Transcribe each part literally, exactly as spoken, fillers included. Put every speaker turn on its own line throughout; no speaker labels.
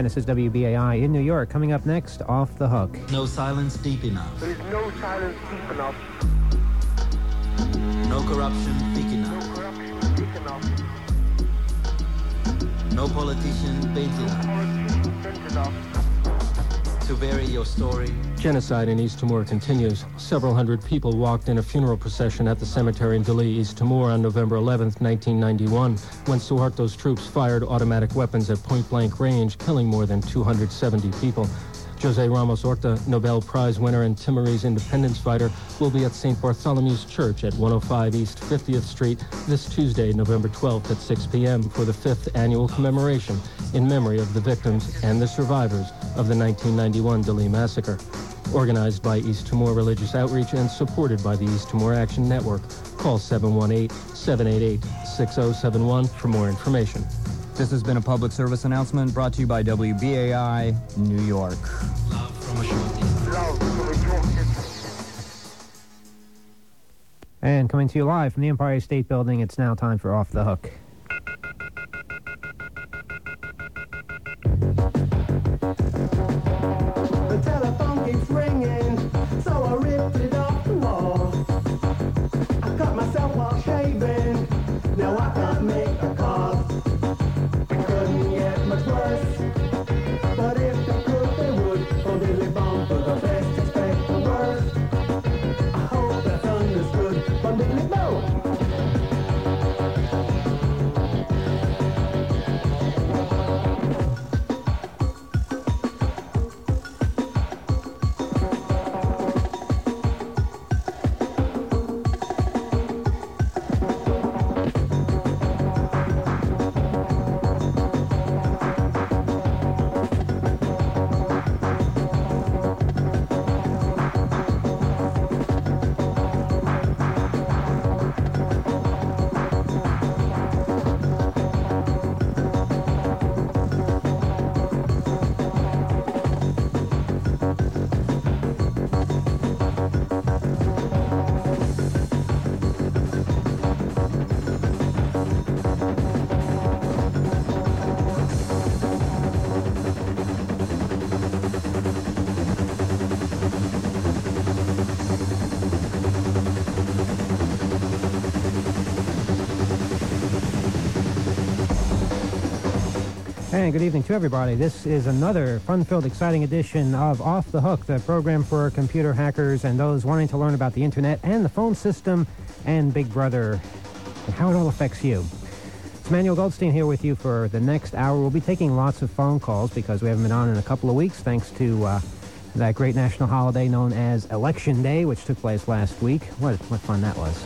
And this is W B A I in New York. Coming up next, Off the Hook.
No silence deep enough.
There is no silence deep enough.
No corruption thick enough.
No corruption thick enough.
No politician bent
No
enough
politician bent enough.
to vary your story.
Genocide in East Timor continues. Several hundred people walked in a funeral procession at the cemetery in Dili, East Timor on November eleventh, nineteen ninety-one, when Suharto's troops fired automatic weapons at point-blank range, killing more than two hundred seventy people. Jose Ramos Horta, Nobel Prize winner and Timorese independence fighter, will be at Saint Bartholomew's Church at one oh five East fiftieth Street this Tuesday, November twelfth at six p.m. for the fifth annual commemoration in memory of the victims and the survivors of the nineteen ninety-one Dili massacre. Organized by East Timor Religious Outreach and supported by the East Timor Action Network. Call seven one eight, seven eight eight, six oh seven one for more information.
This has been a public service announcement brought to you by W B A I, New York.
Love from a shorty.
Love from a shorty.
And coming to you live from the Empire State Building, it's now time for Off the Hook.
The telephone keeps ringing, so I ripped it off the wall. I cut myself while shaving, now I can't make a call. It couldn't get much worse, but if they could, they would. From Billy Bond for the best, expect the worst. I hope that's understood from Billy Bond.
And good evening to everybody. This is another fun-filled, exciting edition of Off the Hook, the program for computer hackers and those wanting to learn about the internet and the phone system and Big Brother and how it all affects you. It's Manuel Goldstein here with you for the next hour. We'll be taking lots of phone calls because we haven't been on in a couple of weeks thanks to uh, that great national holiday known as Election Day, which took place last week. What, what fun that was.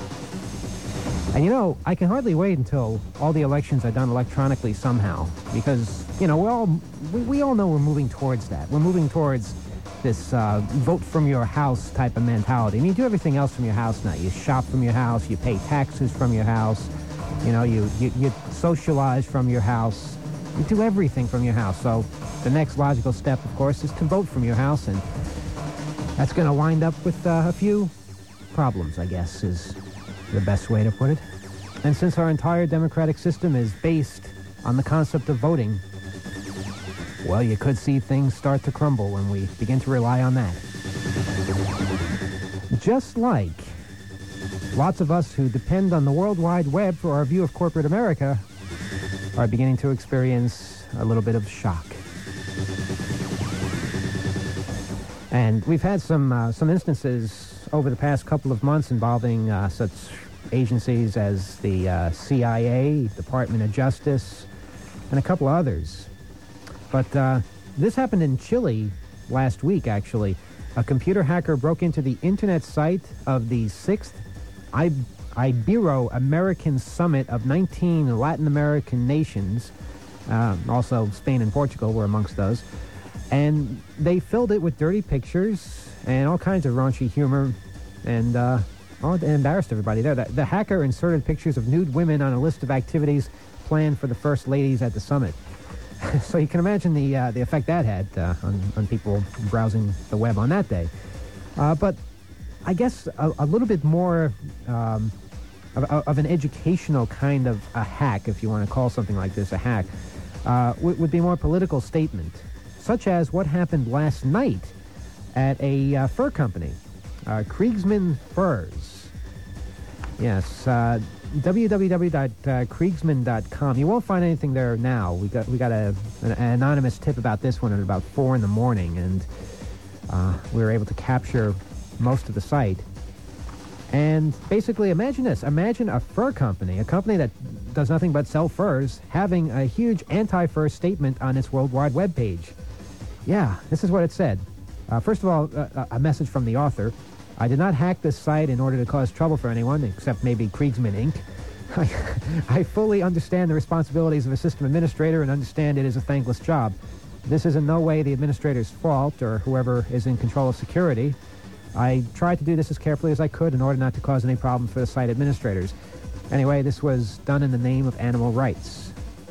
And you know, I can hardly wait until all the elections are done electronically somehow, because, you know, we're all, we, we all know we're moving towards that. We're moving towards this uh, vote from your house type of mentality. I mean, you do everything else from your house now. You shop from your house, you pay taxes from your house, you know, you, you, you socialize from your house, you do everything from your house. So the next logical step, of course, is to vote from your house, and that's going to wind up with uh, a few problems, I guess, is the best way to put it. And since our entire democratic system is based on the concept of voting, well, you could see things start to crumble when we begin to rely on that. Just like lots of us who depend on the World Wide Web for our view of corporate America are beginning to experience a little bit of shock. And we've had some uh, some instances over the past couple of months involving uh, such agencies as the uh, C I A, Department of Justice, and a couple others. But uh, this happened in Chile last week, actually. A computer hacker broke into the internet site of the sixth I- Ibero-American Summit of nineteen Latin American nations. Uh, also, Spain and Portugal were amongst those. And they filled it with dirty pictures and all kinds of raunchy humor, and uh, oh, it embarrassed everybody there. The, the hacker inserted pictures of nude women on a list of activities planned for the first ladies at the summit. So you can imagine the uh, the effect that had uh, on, on people browsing the web on that day. Uh, but I guess a, a little bit more um, of, of an educational kind of a hack, if you want to call something like this a hack, uh, would, would be more political statement, such as what happened last night at a uh, fur company, uh, Kriegsman Furs. Yes, uh, w w w dot kriegsman dot com. You won't find anything there now. We got we got a, an, an anonymous tip about this one at about four in the morning, and uh, we were able to capture most of the site. And basically, imagine this. Imagine a fur company, a company that does nothing but sell furs, having a huge anti-fur statement on its World Wide Web page. Yeah, this is what it said. Uh, first of all, uh, a message from the author. I did not hack this site in order to cause trouble for anyone, except maybe Kriegsman Incorporated. I, I fully understand the responsibilities of a system administrator and understand it is a thankless job. This is in no way the administrator's fault or whoever is in control of security. I tried to do this as carefully as I could in order not to cause any problems for the site administrators. Anyway, this was done in the name of animal rights.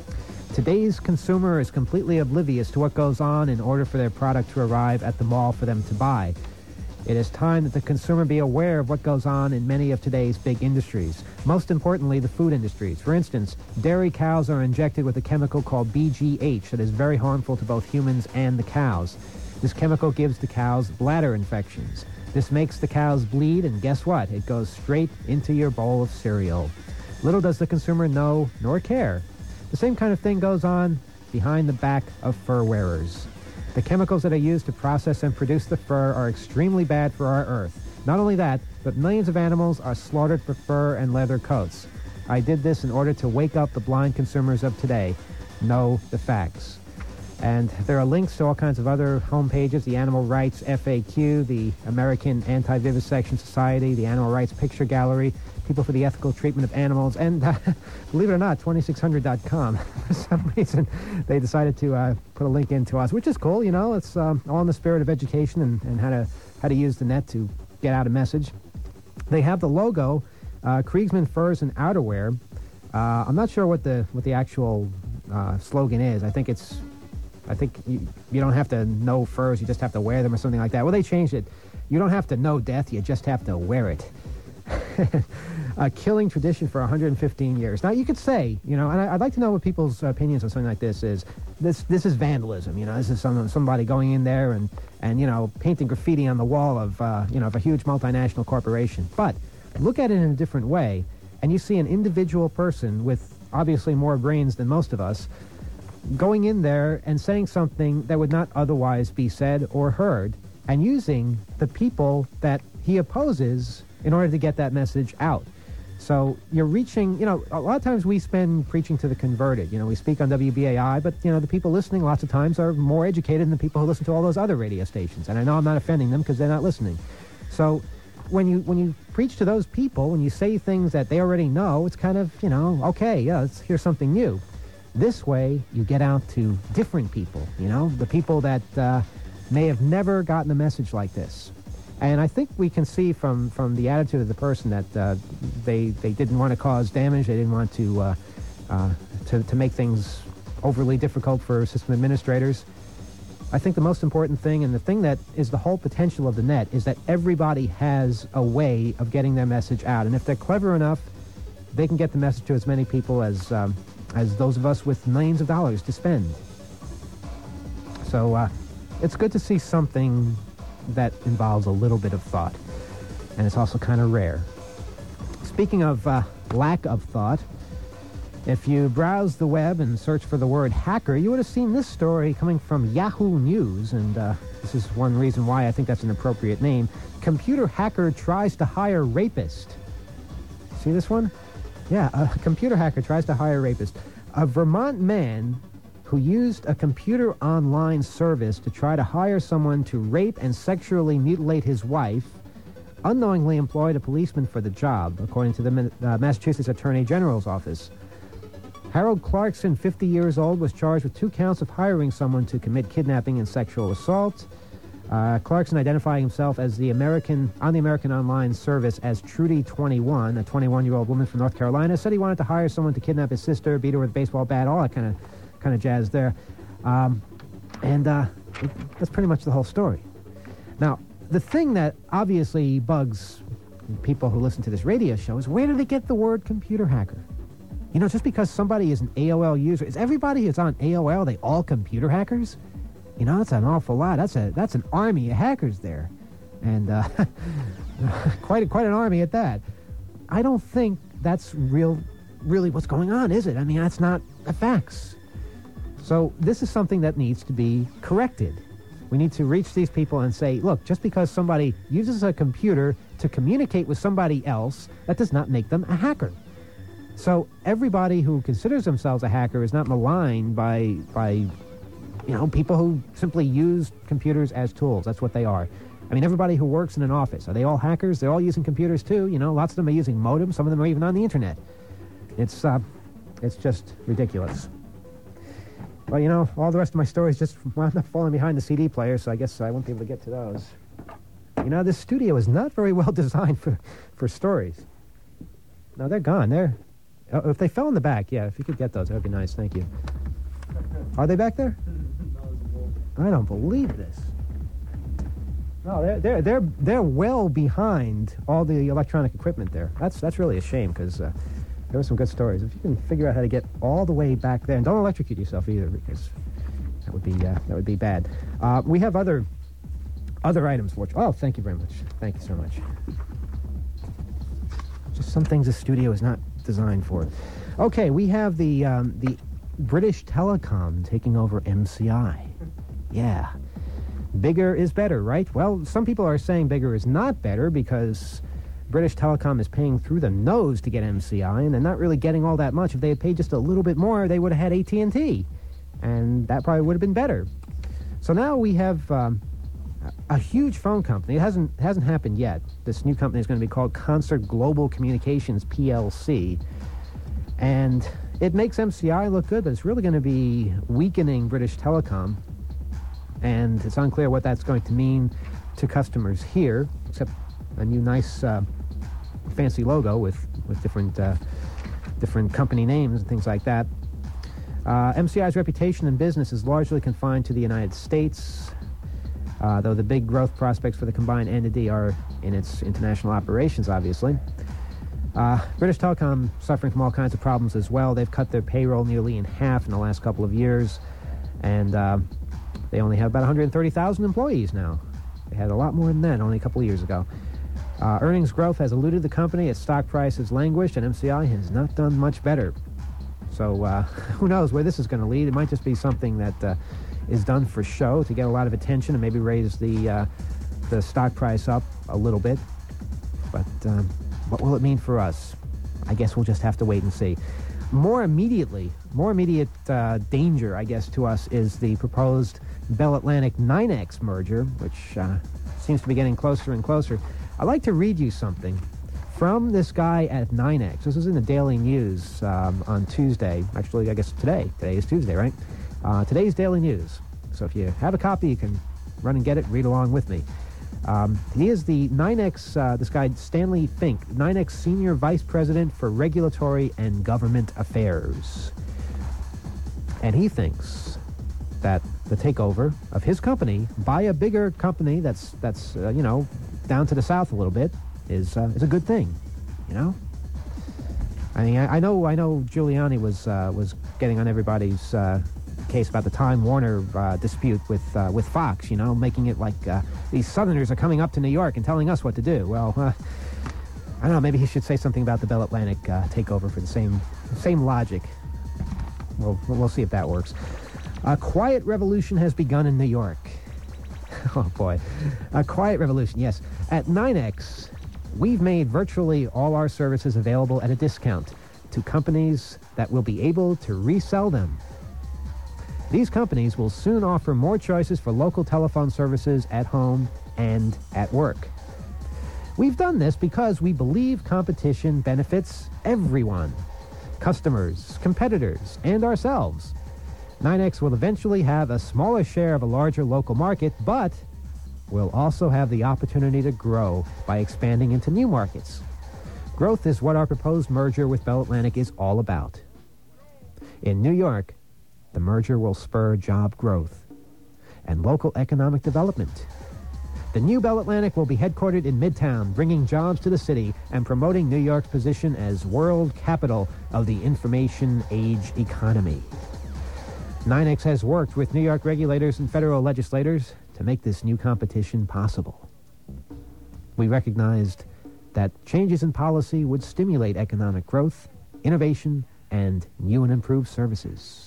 Today's consumer is completely oblivious to what goes on in order for their product to arrive at the mall for them to buy. It is time that the consumer be aware of what goes on in many of today's big industries. Most importantly, the food industries. For instance, dairy cows are injected with a chemical called B G H that is very harmful to both humans and the cows. This chemical gives the cows bladder infections. This makes the cows bleed, and guess what? It goes straight into your bowl of cereal. Little does the consumer know nor care. The same kind of thing goes on behind the back of fur wearers. The chemicals that are used to process and produce the fur are extremely bad for our earth. Not only that, but millions of animals are slaughtered for fur and leather coats. I did this in order to wake up the blind consumers of today. Know the facts. And there are links to all kinds of other home pages, the Animal Rights F A Q, the American Anti-Vivisection Society, the Animal Rights Picture Gallery, People for the Ethical Treatment of Animals, and uh, believe it or not, twenty-six hundred dot com. For some reason, they decided to uh, put a link into us, which is cool, you know. It's um, all in the spirit of education and, and how to how to use the net to get out a message. They have the logo, uh, Kriegsman Furs and Outerwear. Uh, I'm not sure what the what the actual uh, slogan is. I think it's I think you, you don't have to know furs, you just have to wear them or something like that. Well, they changed it. You don't have to know death, you just have to wear it. A killing tradition for one hundred fifteen years. Now, you could say, you know, and I, I'd like to know what people's opinions on something like this is. This this is vandalism, you know. This is some, somebody going in there and, and, you know, painting graffiti on the wall of, uh, you know, of a huge multinational corporation. But look at it in a different way, and you see an individual person with obviously more brains than most of us going in there and saying something that would not otherwise be said or heard, and using the people that he opposes in order to get that message out. So you're reaching, you know, a lot of times we spend preaching to the converted. You know, we speak on W B A I, but, you know, the people listening lots of times are more educated than the people who listen to all those other radio stations. And I know I'm not offending them because they're not listening. So when you when you preach to those people, when you say things that they already know, it's kind of, you know, okay, yeah, let's hear something new. This way, you get out to different people, you know, the people that uh, may have never gotten a message like this. And I think we can see from, from the attitude of the person that uh, they they didn't want to cause damage, they didn't want to, uh, uh, to to make things overly difficult for system administrators. I think the most important thing, and the thing that is the whole potential of the net, is that everybody has a way of getting their message out. And if they're clever enough, they can get the message to as many people as um, as those of us with millions of dollars to spend. So uh, it's good to see something that involves a little bit of thought. And it's also kind of rare. Speaking of uh, lack of thought, if you browse the web and search for the word hacker, you would have seen this story coming from Yahoo News, and uh, this is one reason why I think that's an appropriate name. Computer hacker tries to hire rapist. See this one? Yeah, a computer hacker tries to hire a rapist. A Vermont man who used a computer online service to try to hire someone to rape and sexually mutilate his wife unknowingly employed a policeman for the job, according to the uh, Massachusetts Attorney General's office. Harold Clarkson, fifty years old, was charged with two counts of hiring someone to commit kidnapping and sexual assault. Uh, Clarkson, identifying himself as the American on the American Online service as Trudy twenty-one, a twenty-one-year-old woman from North Carolina, said he wanted to hire someone to kidnap his sister, beat her with a baseball bat, all that kind of kind of jazz there. Um, and uh, it, that's pretty much the whole story. Now, the thing that obviously bugs people who listen to this radio show is, where do they get the word computer hacker? You know, just because somebody is an A O L user, is everybody who's on A O L, they all computer hackers? You know, that's an awful lot. That's a that's an army of hackers there. And uh, quite, a, quite an army at that. I don't think that's real, really what's going on, is it? I mean, that's not the facts. So this is something that needs to be corrected. We need to reach these people and say, look, just because somebody uses a computer to communicate with somebody else, that does not make them a hacker. So everybody who considers themselves a hacker is not maligned by, by, you know, people who simply use computers as tools. That's what they are. I mean, everybody who works in an office, are they all hackers? They're all using computers too. You know, lots of them are using modems. Some of them are even on the internet. It's, uh, it's just ridiculous. Well, you know, all the rest of my stories just wound up falling behind the C D player, so I guess I won't be able to get to those. You know, this studio is not very well designed for, for stories. No, they're gone. They're... Oh, if they fell in the back, yeah, if you could get those, that would be nice. Thank you. Are they back there? I don't believe this. No, they're they're they're they're well behind all the electronic equipment there. That's that's really a shame because uh, there were some good stories. If you can figure out how to get all the way back there, and don't electrocute yourself either, because that would be uh, that would be bad. Uh, we have other other items. Which, oh, thank you very much. Thank you so much. Just some things the studio is not designed for. Okay, we have the um, the British Telecom taking over M C I. Yeah. Bigger is better, right? Well, some people are saying bigger is not better because British Telecom is paying through the nose to get M C I, and they're not really getting all that much. If they had paid just a little bit more, they would have had A T and T, and that probably would have been better. So now we have um, a huge phone company. It hasn't hasn't happened yet. This new company is going to be called Concert Global Communications P L C, and it makes M C I look good, but it's really going to be weakening British Telecom. And it's unclear what that's going to mean to customers here, except a new nice uh, fancy logo with, with different uh, different company names and things like that. Uh, M C I's reputation in business is largely confined to the United States, uh, though the big growth prospects for the combined entity are in its international operations, obviously. Uh, British Telecom suffering from all kinds of problems as well. They've cut their payroll nearly in half in the last couple of years, and uh, they only have about one hundred thirty thousand employees now. They had a lot more than that only a couple of years ago. Uh, earnings growth has eluded the company. Its stock price has languished, and M C I has not done much better. So uh, who knows where this is going to lead? It might just be something that uh, is done for show to get a lot of attention and maybe raise the uh, the stock price up a little bit. But um, what will it mean for us? I guess we'll just have to wait and see. More immediately, more immediate uh, danger, I guess, to us is the proposed Bell Atlantic NYNEX merger, which uh, seems to be getting closer and closer. I'd like to read you something from this guy at NYNEX. This is in the Daily News um, on Tuesday. Actually, I guess today. Today is Tuesday, right? Uh, today's Daily News. So if you have a copy, you can run and get it, read along with me. Um, he is the NYNEX, uh, this guy, Stanley Fink, NYNEX Senior Vice President for Regulatory and Government Affairs. And he thinks that the takeover of his company by a bigger company that's, that's uh, you know, down to the south a little bit is uh, is a good thing, you know? I mean, I, I know I know Giuliani was uh, was getting on everybody's uh, case about the Time Warner uh, dispute with uh, with Fox, you know, making it like uh, these Southerners are coming up to New York and telling us what to do. Well, uh, I don't know, maybe he should say something about the Bell Atlantic uh, takeover for the same same logic. We'll, we'll see if that works. A quiet revolution has begun in New York. Oh, boy. A quiet revolution, yes. At NYNEX, we've made virtually all our services available at a discount to companies that will be able to resell them. These companies will soon offer more choices for local telephone services at home and at work. We've done this because we believe competition benefits everyone. Customers, competitors, and ourselves. NYNEX will eventually have a smaller share of a larger local market, but will also have the opportunity to grow by expanding into new markets. Growth is what our proposed merger with Bell Atlantic is all about. In New York, the merger will spur job growth and local economic development. The new Bell Atlantic will be headquartered in Midtown, bringing jobs to the city and promoting New York's position as world capital of the information age economy. NYNEX has worked with New York regulators and federal legislators to make this new competition possible. We recognized that changes in policy would stimulate economic growth, innovation, and new and improved services.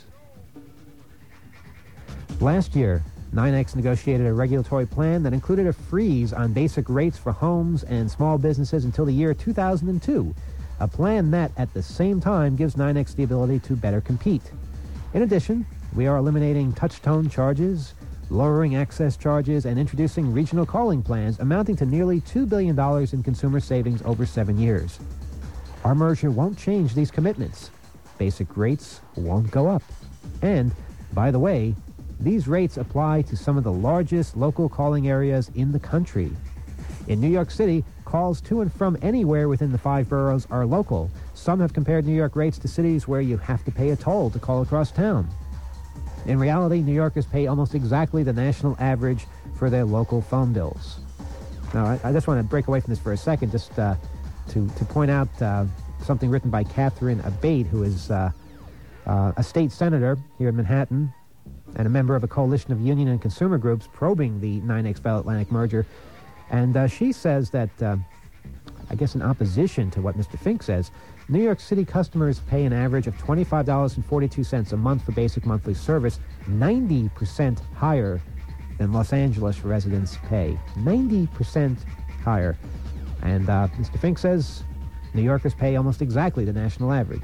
Last year, NYNEX negotiated a regulatory plan that included a freeze on basic rates for homes and small businesses until the year two thousand two, a plan that, at the same time, gives NYNEX the ability to better compete. In addition, we are eliminating touch-tone charges, lowering access charges, and introducing regional calling plans amounting to nearly two billion dollars in consumer savings over seven years. Our merger won't change these commitments. Basic rates won't go up. And, by the way, these rates apply to some of the largest local calling areas in the country. In New York City, calls to and from anywhere within the five boroughs are local. Some have compared New York rates to cities where you have to pay a toll to call across town. In reality, New Yorkers pay almost exactly the national average for their local phone bills. Now, I, I just want to break away from this for a second just uh, to, to point out uh, something written by Catherine Abate, who is uh, uh, a state senator here in Manhattan, and a member of a coalition of union and consumer groups probing the NYNEX Bell Atlantic merger. And uh, she says that, uh, I guess in opposition to what Mister Fink says, New York City customers pay an average of twenty-five dollars and forty-two cents a month for basic monthly service, ninety percent higher than Los Angeles residents pay. ninety percent higher. And uh, Mister Fink says New Yorkers pay almost exactly the national average.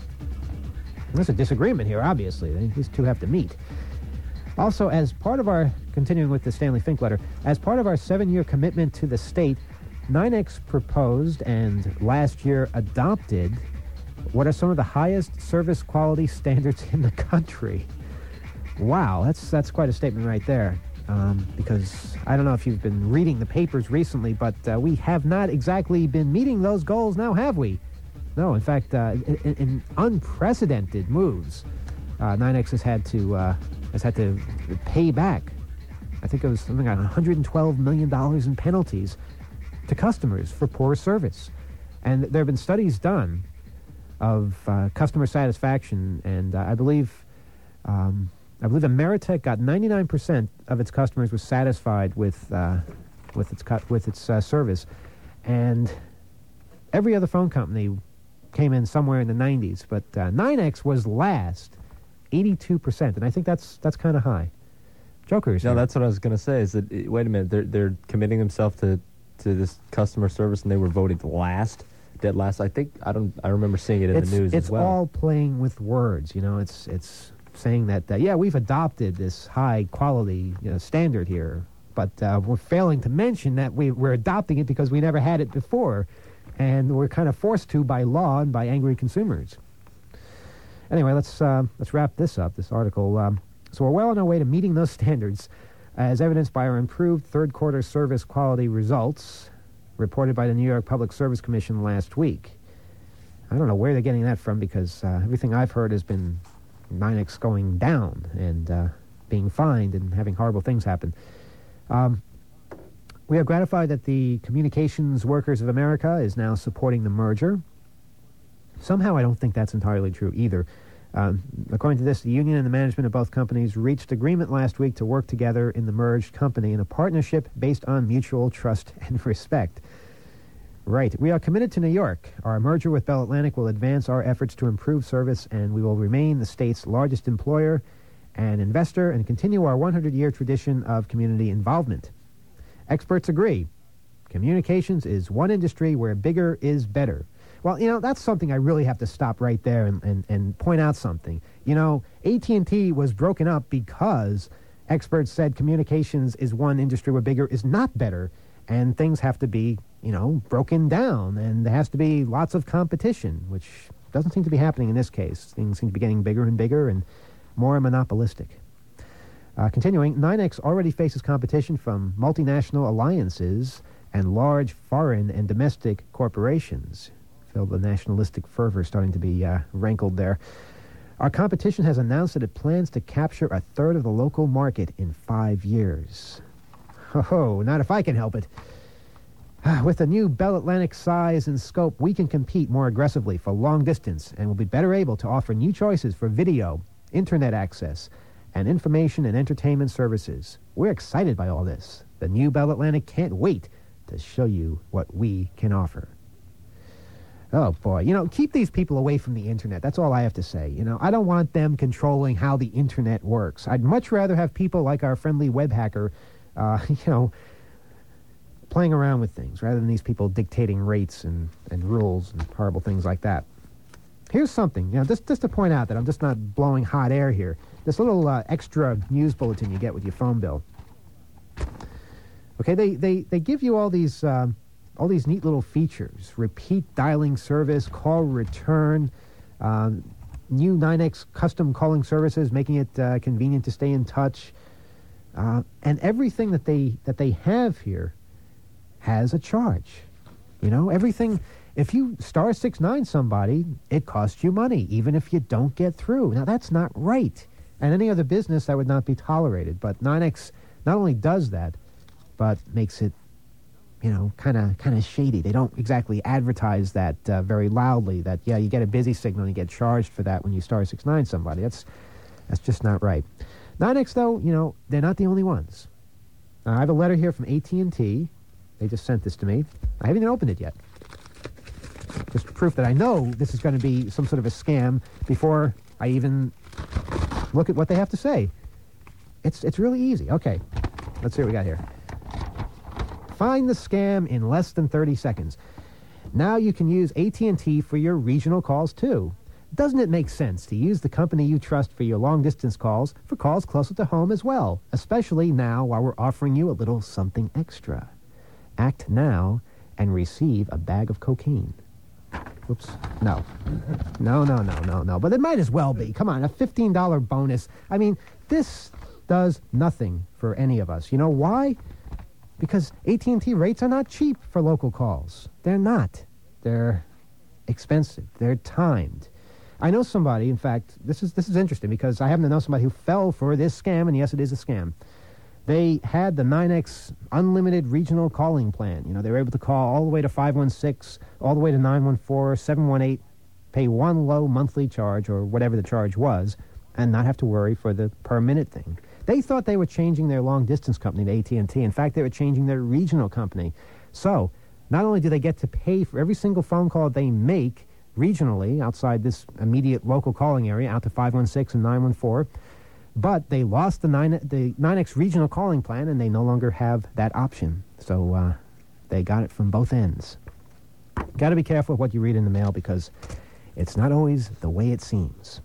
There's a disagreement here, obviously. These two have to meet. Also, as part of our, continuing with the Stanley Fink letter, as part of our seven-year commitment to the state, NYNEX proposed and last year adopted what are some of the highest service quality standards in the country. Wow, that's that's quite a statement right there. Um, because I don't know if you've been reading the papers recently, but uh, we have not exactly been meeting those goals now, have we? No, in fact, uh, in, in unprecedented moves, uh, NYNEX has had to uh, has had to pay back. I think it was something like one hundred twelve million dollars in penalties to customers for poor service. And there have been studies done of uh, customer satisfaction, and uh, I believe um, I believe Ameritech got ninety-nine percent of its customers were satisfied with uh, with its cu- with its uh, service, and every other phone company came in somewhere in the nineties, but uh, NYNEX was last, eighty-two percent, and I think that's that's kind of high. Jokers.
No,
here.
that's what I was going to say. Is that wait a minute? They're they're committing themselves to to this customer service, and they were voted last, dead last. I think I don't. I remember seeing it in
it's,
the news
it's
as well.
It's all playing with words. You know, it's it's saying that uh, yeah, we've adopted this high quality you know, standard here, but uh, we're failing to mention that we we're adopting it because we never had it before. And we're kind of forced to by law and by angry consumers. Anyway, let's uh, let's wrap this up, this article. Um, so we're well on our way to meeting those standards, as evidenced by our improved third-quarter service quality results, reported by the New York Public Service Commission last week. I don't know where they're getting that from, because uh, everything I've heard has been NYNEX going down and uh, being fined and having horrible things happen. Um, We are gratified that the Communications Workers of America is now supporting the merger. Somehow I don't think that's entirely true either. Um, according to this, the union and the management of both companies reached agreement last week to work together in the merged company in a partnership based on mutual trust and respect. Right. We are committed to New York. Our merger with Bell Atlantic will advance our efforts to improve service, and we will remain the state's largest employer and investor and continue our one hundred year tradition of community involvement. Experts agree. Communications is one industry where bigger is better. Well, you know, that's something I really have to stop right there and, and, and point out something. You know, A T and T was broken up because experts said communications is one industry where bigger is not better, and things have to be, you know, broken down, and there has to be lots of competition, which doesn't seem to be happening in this case. Things seem to be getting bigger and bigger and more monopolistic. Uh, continuing, NYNEX already faces competition from multinational alliances and large foreign and domestic corporations. Feel the nationalistic fervor starting to be uh, rankled there. Our competition has announced that it plans to capture a third of the local market in five years. Oh, not if I can help it. With the new Bell Atlantic size and scope, we can compete more aggressively for long distance and will be better able to offer new choices for video, internet access, and information and entertainment services. We're excited by all this. The new Bell Atlantic can't wait to show you what we can offer. Oh, boy. You know, keep these people away from the internet. That's all I have to say. You know, I don't want them controlling how the internet works. I'd much rather have people like our friendly web hacker, uh, you know, playing around with things rather than these people dictating rates and, and rules and horrible things like that. Here's something, you know, just, just to point out that I'm just not blowing hot air here. This little uh, extra news bulletin you get with your phone bill. Okay, they, they, they give you all these... Um, all these neat little features: repeat dialing service, call return, um, new nine X custom calling services, making it uh, convenient to stay in touch, uh, and everything that they that they have here has a charge. You know, everything. If you star six nine somebody, it costs you money, even if you don't get through. Now that's not right, and any other business that would not be tolerated. But nine X not only does that, but makes it, you know, kind of kind of shady. They don't exactly advertise that uh, very loudly, that, yeah, you get a busy signal and you get charged for that when you star six nine somebody. That's that's just not right. nine X, though, you know, they're not the only ones. Uh, I have a letter here from A T and T. They just sent this to me. I haven't even opened it yet. Just proof that I know this is going to be some sort of a scam before I even look at what they have to say. It's, it's really easy. Okay, let's see what we got here. Find the scam in less than thirty seconds. Now you can use A T and T for your regional calls, too. Doesn't it make sense to use the company you trust for your long-distance calls for calls closer to home as well, especially now while we're offering you a little something extra? Act now and receive a bag of cocaine. Oops. No. No, no, no, no, no. But it might as well be. Come on, a fifteen dollar bonus. I mean, this does nothing for any of us. You know why? Because A T and T rates are not cheap for local calls. They're not. They're expensive. They're timed. I know somebody, in fact, this is this is interesting because I happen to know somebody who fell for this scam, and yes, it is a scam. They had the nine X unlimited regional calling plan. You know, they were able to call all the way to five one six, all the way to nine one four, seven one eight, pay one low monthly charge or whatever the charge was, and not have to worry for the per minute thing. They thought they were changing their long-distance company to A T and T. In fact, they were changing their regional company. So, not only do they get to pay for every single phone call they make regionally outside this immediate local calling area out to five one six and nine one four, but they lost the nine, the nine X regional calling plan, and they no longer have that option. So, uh, they got it from both ends. Got to be careful with what you read in the mail because it's not always the way it seems.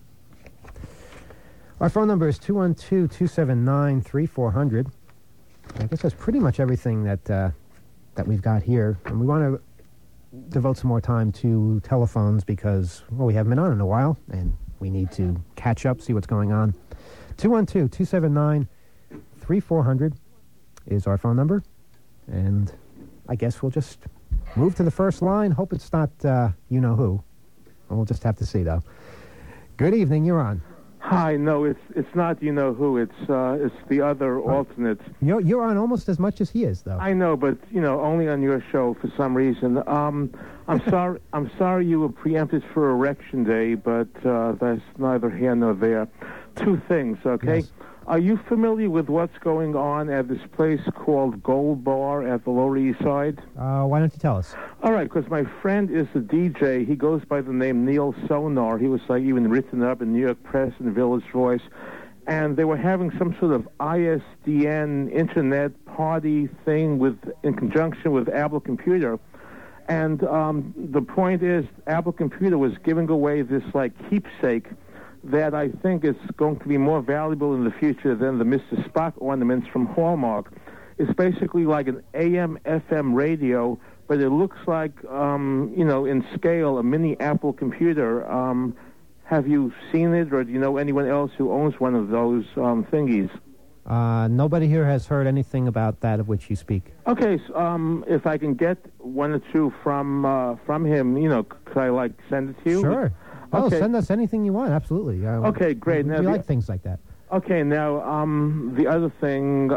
Our phone number is two one two, two seven nine, three four zero zero. I guess that's pretty much everything that uh, that we've got here. And we want to devote some more time to telephones because, well, we haven't been on in a while, and we need to catch up, see what's going on. two one two, two seven nine, three four zero zero is our phone number. And I guess we'll just move to the first line. Hope it's not uh, you-know-who. We'll just have to see, though. Good evening. You're on.
Hi, no, it's it's not you know who. It's uh, it's the other alternate.
You're you're on almost as much as he is, though.
I know, but you know, only on your show for some reason. Um, I'm sorry. I'm sorry you were preempted for Erection Day, but uh, that's neither here nor there. Two things, okay?
Yes.
Are you familiar with what's going on at this place called Gold Bar at the Lower East Side?
Uh, why don't you tell us?
All right, because my friend is a D J. He goes by the name Neil Sonar. He was like even written up in New York Press and Village Voice. And they were having some sort of I S D N internet party thing with in conjunction with Apple Computer. And um, the point is, Apple Computer was giving away this like keepsake that I think is going to be more valuable in the future than the Mister Spock ornaments from Hallmark. It's basically like an A M F M radio, but it looks like, um, you know, in scale, a mini Apple computer. Um, have you seen it, or do you know anyone else who owns one of those um, thingies?
Uh, nobody here has heard anything about that of which you speak.
Okay, so, um, if I can get one or two from uh, from him, you know, could I, like, send it to you?
Sure. Oh,
Okay.
send us anything you want, absolutely. Uh,
Okay, great.
We,
Now,
we
the-
like things like that.
Okay, now, um, the other thing,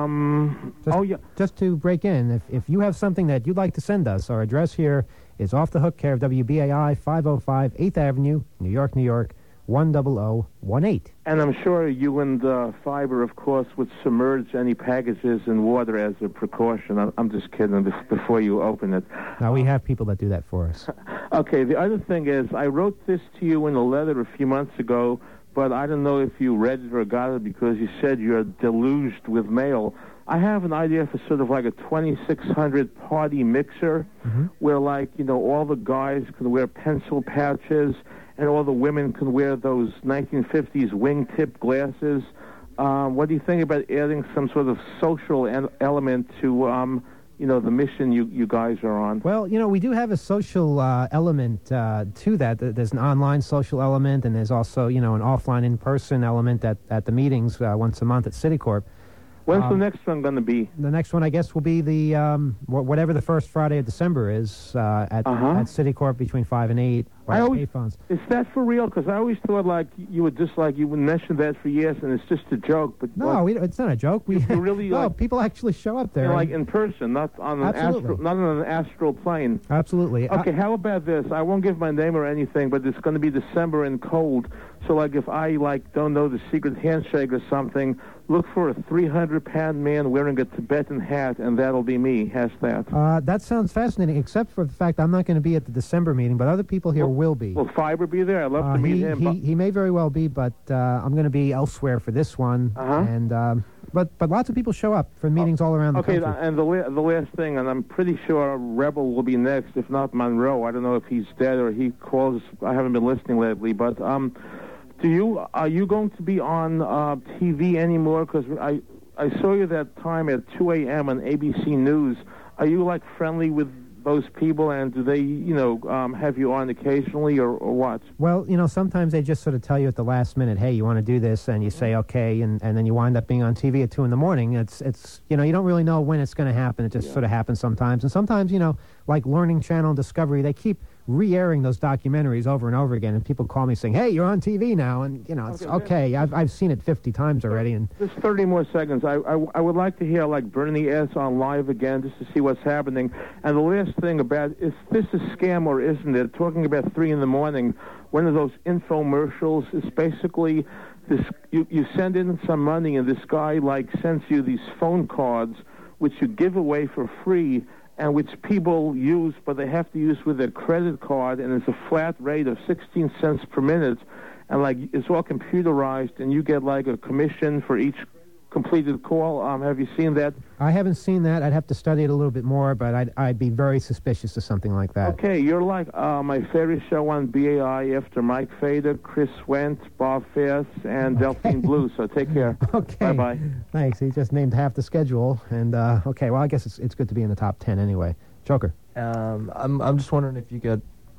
um,
Just,
oh, yeah.
Just to break in, if, if you have something that you'd like to send us, our address here is Off the Hook, care of W B A I, five oh five eighth Avenue, New York, New York, one zero zero one eight.
And I'm sure you and uh, Fiber, of course, would submerge any packages in water as a precaution. I'm, I'm just kidding, bef- before you open it.
Now, we have people that do that for us.
Okay, the other thing is, I wrote this to you in a letter a few months ago, but I don't know if you read it or got it because you said you're deluged with mail. I have an idea for sort of like a twenty-six hundred party mixer
Mm-hmm.
where, like, you know, all the guys can wear pencil pouches and all the women can wear those nineteen fifties wingtip glasses. Um, what do you think about adding some sort of social en- element to, um, you know, the mission you, you guys are on?
Well, you know, we do have a social uh, element uh, to that. Th- There's an online social element, and there's also, you know, an offline in-person element at, at the meetings uh, once a month at Citicorp.
When's
Um,
the next one going to be?
The next one, I guess, will be the um, wh- whatever the first Friday of December is uh, at
Uh-huh.
at Citicorp between five and eight.
I always-
phones.
Is that for real? Because I always thought like you would just like you would mention that for years, and it's just a joke. But
No,
like,
we, it's not a joke. We
You really,
no,
like-
people actually show up
you
there.
know, like in person, not on an
Absolutely.
astral, not on an astral plane.
Absolutely. Uh,
Okay, how about this? I won't give my name or anything, but it's going to be December and cold. So, like, if I like don't know the secret handshake or something, look for a three hundred pound man wearing a Tibetan hat, and that'll be me. How's that?
Uh, that sounds fascinating, except for the fact I'm not going to be at the December meeting, but other people here will be.
Will Fiber be there? I'd love
Uh,
to meet
he,
him.
he,
but-
he may very well be, but uh, I'm going to be elsewhere for this one.
Uh-huh.
And um, but but lots of people show up for meetings all around the
Okay,
country.
and the la- the last thing, and I'm pretty sure Rebel will be next, if not Monroe. I don't know if he's dead or he calls. I haven't been listening lately, but um, do you are you going to be on uh, T V anymore? Because I I saw you that time at two a.m. on A B C News. Are you like friendly with those people, and do they, you know, um, have you on occasionally, or, or what?
Well, you know, sometimes they just sort of tell you at the last minute, hey, you want to do this, and you say okay, and, and then you wind up being on T V at two in the morning. It's, it's you know, you don't really know when it's going to happen. It just sort of happens sometimes. And sometimes, you know, like Learning Channel and Discovery, they keep re-airing those documentaries over and over again, and people call me saying, hey, you're on T V now, and, you know, it's
Okay,
okay. I've, I've seen it fifty times already, and
Just thirty more seconds. I, I, I would like to hear, like, Bernie S. on live again just to see what's happening. And the last thing about, is this a scam or isn't it? Talking about three in the morning, one of those infomercials is basically this, you, you send in some money and this guy, like, sends you these phone cards which you give away for free and which people use, but they have to use with their credit card, and it's a flat rate of sixteen cents per minute. And, like, it's all computerized, and you get, like, a commission for each completed call. Um, have you seen that?
I haven't seen that. I'd have to study it a little bit more, but I'd, I'd be very suspicious of something like that.
Okay, you're like uh, my favorite show on B A I after Mike Fader, Chris Wendt, Bob Fass, and Delphine Blue, so take care.
Okay.
Bye-bye.
Thanks. He just named half the schedule, and, uh, okay, well, I guess it's, it's good to be in the top ten anyway. Joker.
Um, I'm I'm just wondering if you got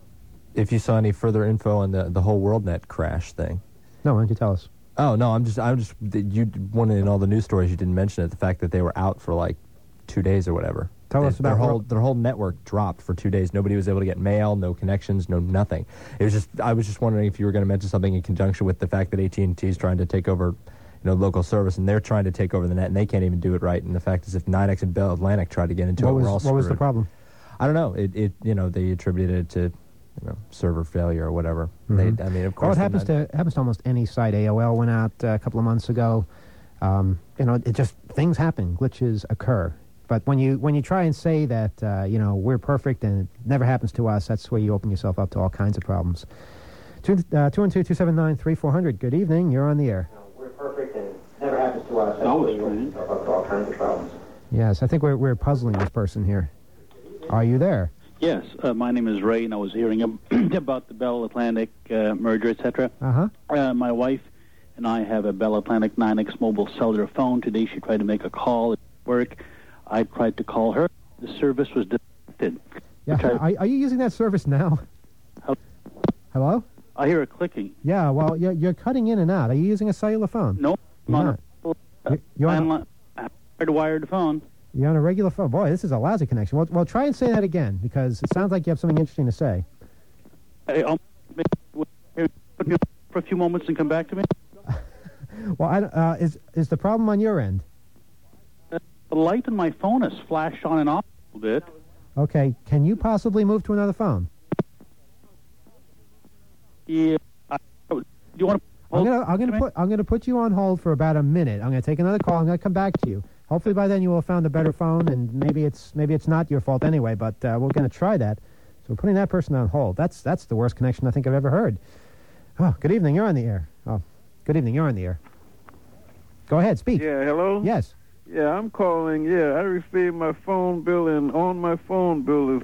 if you saw any further info on the the whole WorldNet crash thing.
No, why don't you tell us?
Oh no, I'm just I'm just you wanted in all the news stories you didn't mention it, the fact that they were out for like two days or whatever.
Tell
They-
us about
their whole
World-
their whole network dropped for two days. Nobody was able to get mail, no connections, no nothing. It was just I was just wondering if you were going to mention something in conjunction with the fact that A T and T is trying to take over, you know, local service, and they're trying to take over the net, and they can't even do it right. And the fact is, if NYNEX and Bell Atlantic tried to get into
What
it,
was,
we're all
what was the
screwed.
problem?
I don't know. It, it you know they attributed it to you know server failure or whatever.
Mhm.
They, I mean, of
Well,
course.
it happens
they're not-
to happens to almost any site. A O L went out uh, a couple of months ago. Um, you know, it just things happen, glitches occur. But when you when you try and say that uh, you know we're perfect and it never happens to us, that's where you open yourself up to all kinds of problems. Two uh, two one two two seven nine three four hundred. Good evening. You're on the air.
We're perfect and it never happens to us. That's where you open yourself up to all kinds of problems.
Yes, I think we're we're puzzling this person here. Are you there?
Yes, uh, my name is Ray, and I was hearing ab- about the Bell Atlantic uh, merger, et cetera.
Uh-huh.
Uh, my wife and I have a Bell Atlantic NYNEX mobile cellular phone. Today she tried to make a call at work. I tried to call her. The service was disconnected.
Yeah.
Which I-
Are, are you using that service now?
Hello?
Hello?
I hear a clicking.
Yeah. Well, you're you're cutting in and out. Are you using a cellular phone?
No, I'm
You're
on
not.
a,
You- you're on a-
landline- I tried to wire the phone.
You're on a regular phone. Boy, this is a lousy connection. Well, well, try and say that again, because it sounds like you have something interesting to say.
Hey, I'll maybe put me on for a few moments and come back to me.
well, I, uh, is is the problem on your end?
The light on my phone has flashed on and off a little bit.
Okay, can you possibly move to another phone?
Yeah. I, do you want to?
I'm gonna I'm gonna put I'm gonna put you on hold for about a minute. I'm gonna take another call. I'm gonna come back to you. Hopefully by then you will have found a better phone, and maybe it's maybe it's not your fault anyway. But uh, we're gonna try that. So we're putting that person on hold. That's that's the worst connection I think I've ever heard. Oh, good evening. You're on the air. Oh, good evening. You're on the air. Go ahead. Speak.
Yeah. Hello.
Yes.
Yeah, I'm calling. Yeah, I received my phone bill, and on my phone bill is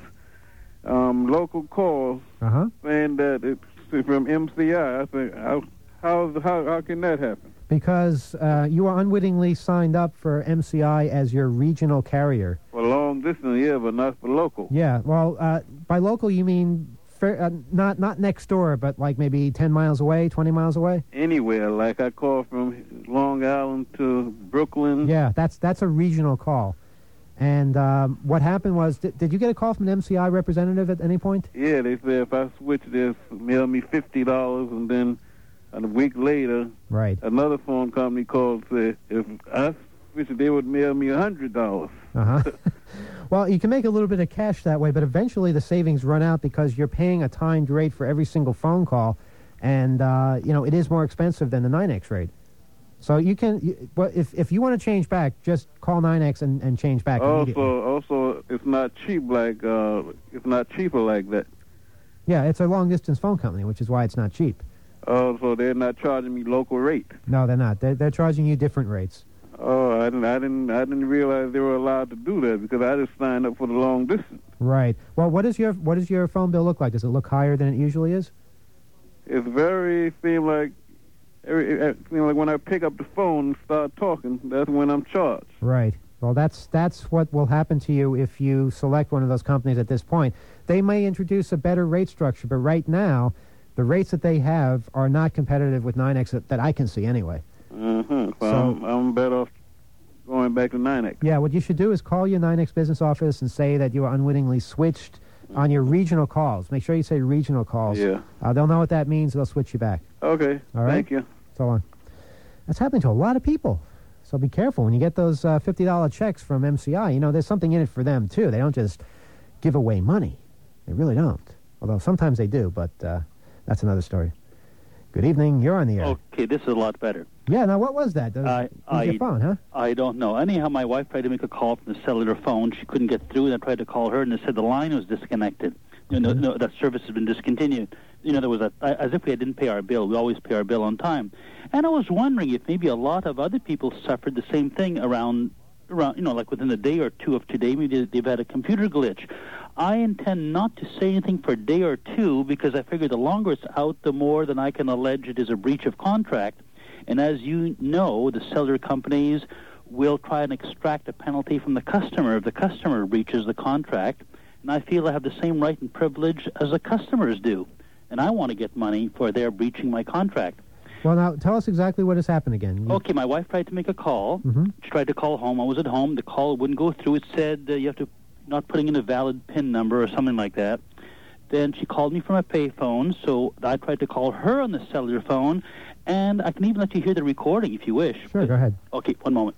um, local calls
uh-huh.
saying that it's from M C I. I think how how how, how can that happen?
Because uh, you are unwittingly signed up for M C I as your regional carrier.
For long distance, yeah, but not for local.
Yeah. Well, uh, by local you mean fair, uh, not not next door, but like maybe ten miles away, twenty miles away.
Anywhere, like I call from Long Island to Brooklyn.
Yeah, that's that's a regional call. And um, what happened was, did, did you get a call from an M C I representative at any point?
Yeah, they said if I switch this, mail me fifty dollars, and then a week later,
right,
another phone company called and said if I switch it, they would mail me a hundred dollars.
Uh huh. Well, you can make a little bit of cash that way, but eventually the savings run out because you're paying a timed rate for every single phone call, and uh, you know it is more expensive than the nine X rate. So you can, you, well, if if you want to change back, just call nine X and, and change back immediately.
Also, also, it's not cheap like uh, it's not cheaper like that.
Yeah, it's a long distance phone company, which is why it's not cheap.
Oh, so they're not charging me local rate.
No, they're not. They're, they're charging you different rates.
Oh, I didn't, I didn't, I didn't realize they were allowed to do that because I just signed up for the long distance.
Right. Well, what does your what does your phone bill look like? Does it look higher than it usually is?
It's very seem like, every, it seem like when I pick up the phone and start talking, that's when I'm charged.
Right. Well, that's that's what will happen to you if you select one of those companies at this point. They may introduce a better rate structure, but right now, the rates that they have are not competitive with nine X that, that I can see anyway.
Uh-huh. So,
So-
I'm, I'm better off going back to nine X.
Yeah, what you should do is call your nine X business office and say that you were unwittingly switched on your regional calls. Make sure you say regional calls.
Yeah.
Uh, they'll know what that means. They'll switch you back.
Okay.
All right?
Thank you.
So on. That's happening to a lot of people. So be careful when you get those uh, fifty dollar checks from M C I. You know, there's something in it for them, too. They don't just give away money. They really don't. Although sometimes they do, but uh, that's another story. Good evening. You're on the air.
Okay, this is a lot better.
Yeah, now what was that? That was,
I,
it was your
I,
phone, huh?
I don't know. Anyhow, my wife tried to make a call from the cellular phone. She couldn't get through, and I tried to call her, and they said the line was disconnected. You know, no, that service has been discontinued. You know, there was a, as if we didn't pay our bill. We always pay our bill on time. And I was wondering if maybe a lot of other people suffered the same thing around, around you know, like within a day or two of today. Maybe they've had a computer glitch. I intend not to say anything for a day or two because I figure the longer it's out, the more than I can allege it is a breach of contract. And as you know, the cellular companies will try and extract a penalty from the customer if the customer breaches the contract. And I feel I have the same right and privilege as the customers do. And I want to get money for their breaching my contract.
Well, now, tell us exactly what has happened again. You-
Okay, my wife tried to make a call.
Mm-hmm.
She tried to call home. I was at home. The call wouldn't go through. It said uh, you have to not putting in a valid PIN number or something like that. Then she called me from a payphone, so I tried to call her on the cellular phone, and I can even let you hear the recording if you wish.
Sure, go ahead.
Okay, one moment.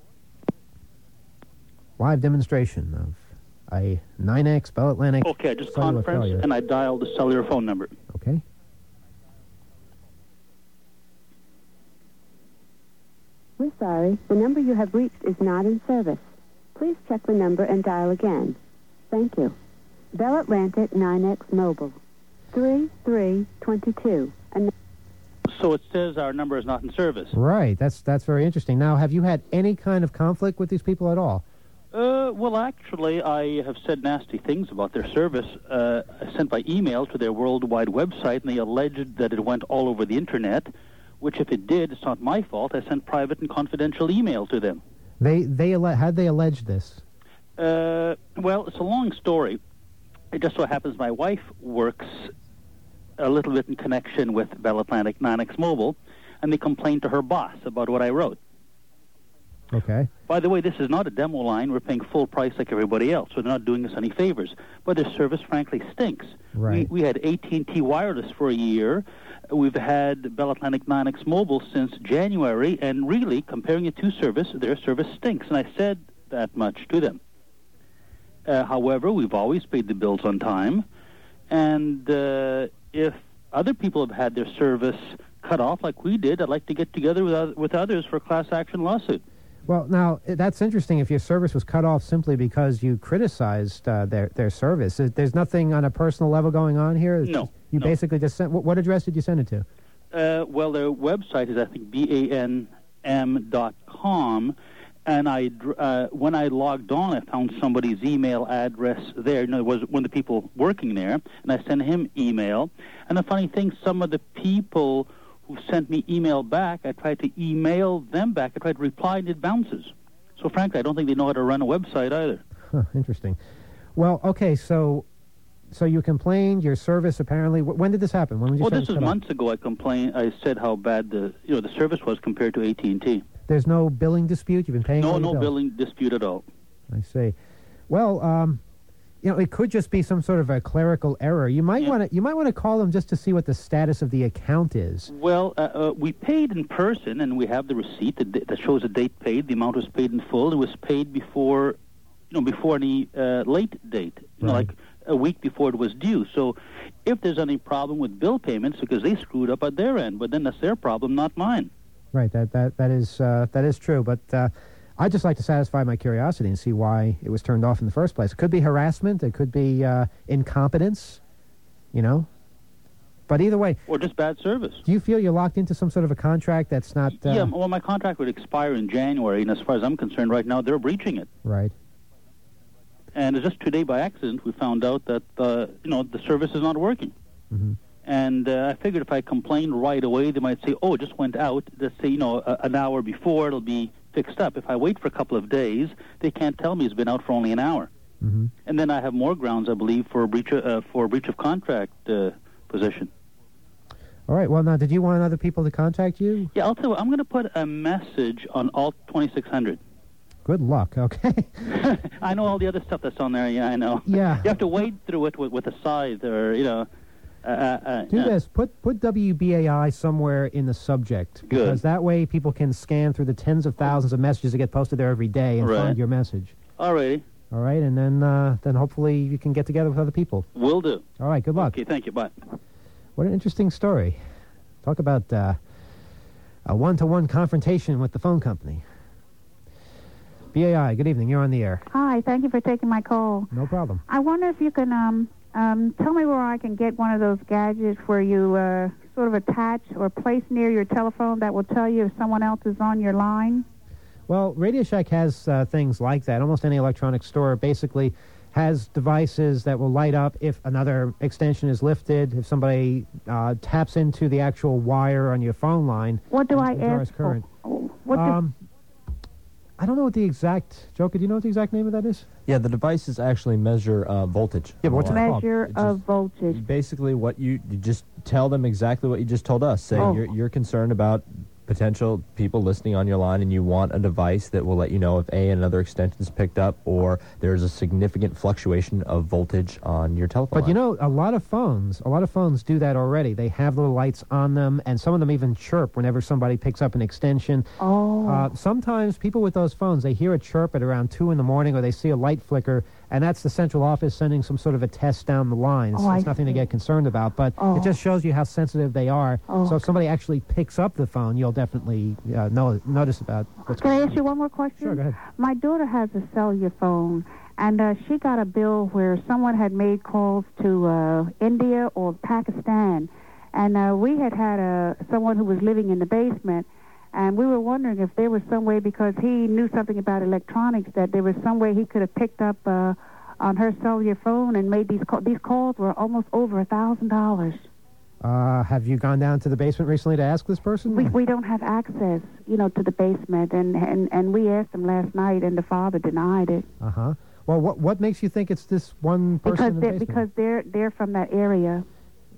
Live demonstration of a nine X Bell Atlantic
Okay, I just
cellular
conferenced,
failure.
and I dialed the cellular phone number.
Okay.
We're sorry. The number you have reached is not in service. Please check the number and dial again. Thank you. Bell Atlantic nine X Mobile. three three two two. And
So it says our number is not in service.
Right, that's that's very interesting. Now, have you had any kind of conflict with these people at all?
Uh, well, actually, I have said nasty things about their service. Uh, I sent by email to their worldwide website, and they alleged that it went all over the Internet, which if it did, it's not my fault. I sent private and confidential email to them.
They they alle- had they alleged this?
Uh, well, it's a long story. It just so happens my wife works a little bit in connection with Bell Atlantic nine X Mobile, and they complained to her boss about what I wrote.
Okay.
By the way, this is not a demo line. We're paying full price like everybody else, so they're not doing us any favors. But their service, frankly, stinks.
Right.
We, we had A T and T Wireless for a year. We've had Bell Atlantic nine X Mobile since January, and really, comparing the two service, their service stinks. And I said that much to them. Uh, however, we've always paid the bills on time, and uh, if other people have had their service cut off like we did, I'd like to get together with, other, with others for a class action lawsuit.
Well, now, that's interesting if your service was cut off simply because you criticized uh, their, their service. There's nothing on a personal level going on here?
No.
You
no.
basically just sent... What address did you send it to?
Uh, well, their website is, I think, B A N M dot com, and I, uh, when I logged on, I found somebody's email address there. You know, it was one of the people working there, and I sent him email. And the funny thing, some of the people who sent me email back, I tried to email them back. I tried to reply, and it bounces. So, frankly, I don't think they know how to run a website either.
Huh, interesting. Well, okay, so so you complained, your service apparently... When did this happen? When did you
Well,
say
this
it
was
cut off?
months ago. I complained. I said how bad the you know the service was compared to A T and T.
There's no billing dispute? You've been paying all
No,
your
no
bills?
billing dispute at all.
I see. Well, um, you know, it could just be some sort of a clerical error. You might
Yeah.
want to you might want to call them just to see what the status of the account is.
Well, uh, uh, we paid in person, and we have the receipt that, that shows the date paid. The amount was paid in full. It was paid before, you know, before any uh, late date. You know,
Right.
like a week before it was due. So, if there's any problem with bill payments, because they screwed up at their end, but then that's their problem, not mine.
Right. That that that is uh, that is true. But uh, I'd just like to satisfy my curiosity and see why it was turned off in the first place. It could be harassment. It could be uh, incompetence. You know. But either way,
Or just bad service.
do you feel you're locked into some sort of a contract that's not uh,
Yeah, well, my contract would expire in January, and as far as I'm concerned right now, they're breaching it.
right?
And just today, by accident, we found out that uh, you know the service is not working.
Mhm.
And uh, I figured if I complained right away, they might say, "Oh, it just went out." Let's say you know a, an hour before it'll be fixed up. If I wait for a couple of days, they can't tell me it's been out for only an hour.
Mhm.
And then I have more grounds, I believe, for a breach of, uh, for a breach of contract uh, position.
All right. Well, now, did you want other people to contact you?
Yeah, I'll tell you what, I'm going to put a message on Alt twenty-six hundred.
Good luck. Okay.
I know all the other stuff that's on there. Yeah, I know.
Yeah.
You have to wade through it with, with a scythe, or you know. Uh, uh,
Do
uh,
this. Put put W B A I somewhere in the subject.
Good.
Because that way people can scan through the tens of thousands of messages that get posted there every day and
Right.
find your message.
All righty.
All right, and then uh, then hopefully you can get together with other people.
Will do.
All right, good luck.
Okay, thank you. Bye.
What an interesting story. Talk about uh, a one-to-one confrontation with the phone company. B A I, good evening. You're on the air.
Hi, thank you for taking my call.
No problem.
I wonder if you can um, um, tell me where I can get one of those gadgets where you uh, sort of attach or place near your telephone that will tell you if someone else is on your line.
Well, Radio Shack has uh, things like that. Almost any electronic store basically has devices that will light up if another extension is lifted, if somebody uh, taps into the actual wire on your phone line.
What do I
and draws
ask?
current.
What do,
Um, I don't know what the exact... Joker, do you know what the exact name of that is?
Yeah, the devices actually measure uh, voltage.
Yeah, but what's it called?
measure
It
of voltage.
Basically, what you, you just tell them exactly what you just told us. Say
Oh.
you're, you're concerned about potential people listening on your line, and you want a device that will let you know if A, another extension is picked up, or there's a significant fluctuation of voltage on your telephone
But you
line.
know, a lot of phones, a lot of phones do that already. They have little lights on them, and some of them even chirp whenever somebody picks up an extension.
Oh.
Uh, sometimes people with those phones, they hear a chirp at around two in the morning, or they see a light flicker, and that's the central office sending some sort of a test down the line. It's,
Oh,
it's
I
nothing to
see.
get concerned about, but
Oh.
it just shows you how sensitive they are.
Oh,
So if somebody actually picks up the phone, you'll definitely uh, know, notice about what's
Can I
going
ask you one more question?
Sure, go ahead.
My daughter has a cellular phone, and uh, she got a bill where someone had made calls to uh, India or Pakistan, and uh, we had had uh, someone who was living in the basement, and we were wondering if there was some way, because he knew something about electronics, that there was some way he could have picked up uh, on her cellular phone and made these calls. These calls were almost over a thousand dollars.
Uh, have you gone down to the basement recently to ask this person?
We we don't have access, you know, to the basement, and, and, and we asked him last night, and the father denied it
Uh-huh. Well, what what makes you think it's this one person
because
in the
they're,
basement?
because they're they're from that area.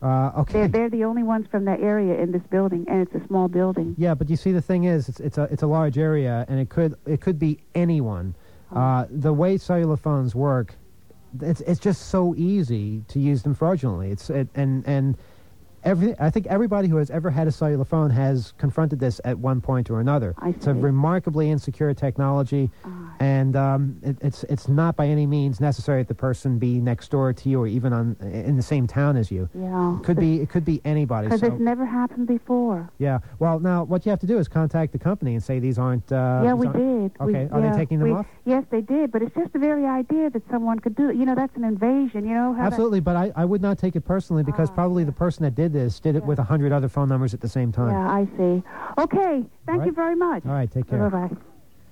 Uh, okay.
They're, they're the only ones from that area in this building, and it's a small building.
Yeah, but you see, the thing is, it's it's a it's a large area, and it could it could be anyone.
Oh.
Uh, the way cellular phones work, it's it's just so easy to use them fraudulently. It's it, and and every I think everybody who has ever had a cellular phone has confronted this at one point or another.
I
It's a
see.
remarkably insecure technology,
Ah.
and um, it, it's it's not by any means necessary that the person be next door to you or even on in the same town as you.
Yeah.
It could be it could be anybody.
Because
So,
it's never happened before.
yeah. Well, now what you have to do is contact the company and say these aren't. Uh,
yeah,
these
we
aren't-
did.
Okay.
We,
Are
yeah,
they taking them
we-
off?
Yes, they did. But it's just the very idea that someone could do it. You know, that's an invasion. You know how that-
Absolutely, but I, I would not take it personally because probably the person that did this did it with a hundred other phone numbers at the same time.
Yeah, I see. Okay, thank
right.
you very much.
All right, take care.
Bye bye.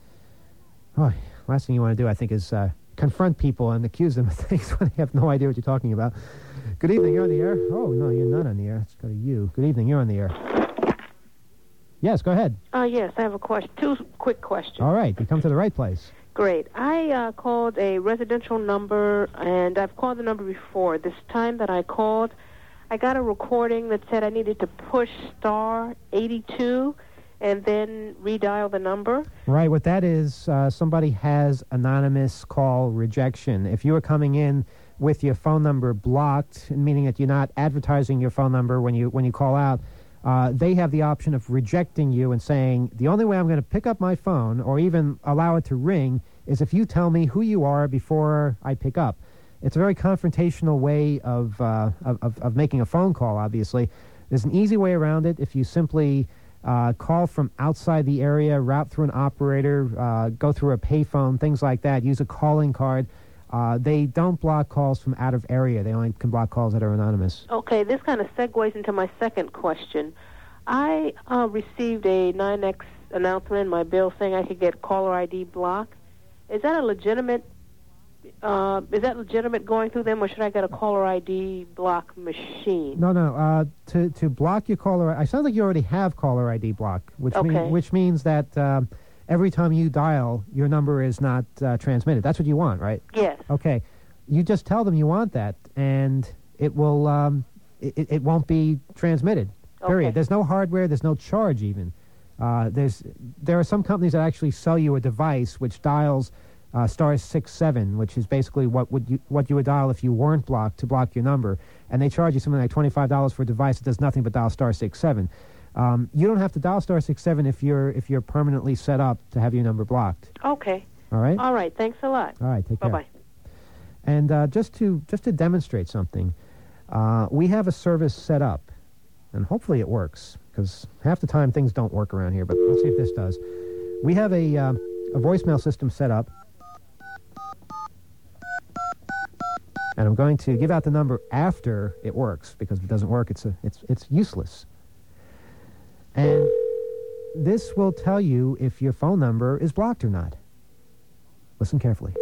Oh, last thing you want to do, I think, is uh, confront people and accuse them of things when they have no idea what you're talking about. Good evening, you're on the air. Oh, no, you're not on the air. Let's go to you. Good evening, you're on the air. Yes, go ahead.
Uh, yes, I have a question. Two quick questions.
All right, you come to the right place.
Great. I uh, called a residential number, and I've called the number before. This time that I called, I got a recording that said I needed to push star eighty-two and then redial the number.
Right, what that is, uh, somebody has anonymous call rejection. If you are coming in with your phone number blocked, meaning that you're not advertising your phone number when you when you call out, uh, they have the option of rejecting you and saying, the only way I'm going to pick up my phone or even allow it to ring is if you tell me who you are before I pick up. It's a very confrontational way of, uh, of, of, of making a phone call, obviously. There's an easy way around it. If you simply uh, call from outside the area, route through an operator, uh, go through a payphone, things like that, use a calling card. Uh, they don't block calls from out of area. They only can block calls that are anonymous.
Okay, this kind of segues into my second question. I uh, received a nine X announcement in my bill saying I could get caller I D block. Is that a legitimate? Uh, is that legitimate going through them, or should I get a caller I D block machine?
No, no. Uh, to to block your caller, I sound like you already have caller I D block, which
Okay.
mean, which means that um, every time you dial, your number is not uh, transmitted. That's what you want, right?
Yes.
Okay. You just tell them you want that, and it will um, it, it won't be transmitted. Period.
Okay.
There's no hardware. There's no charge even. Uh, there's there are some companies that actually sell you a device which dials uh, star six seven, which is basically what would you what you would dial if you weren't blocked to block your number, and they charge you something like twenty-five dollars for a device that does nothing but dial star six seven. Um, you don't have to dial star six seven if you're if you're permanently set up to have your number blocked.
Okay.
All right.
All right. Thanks a lot.
All right. Take care.
Bye-bye.
And uh, just to just to demonstrate something, uh, we have a service set up, and hopefully it works, because half the time things don't work around here. But let's see if this does. We have a uh, a voicemail system set up, and I'm going to give out the number after it works, because if it doesn't work, it's a it's it's useless. And this will tell you if your phone number is blocked or not. Listen carefully.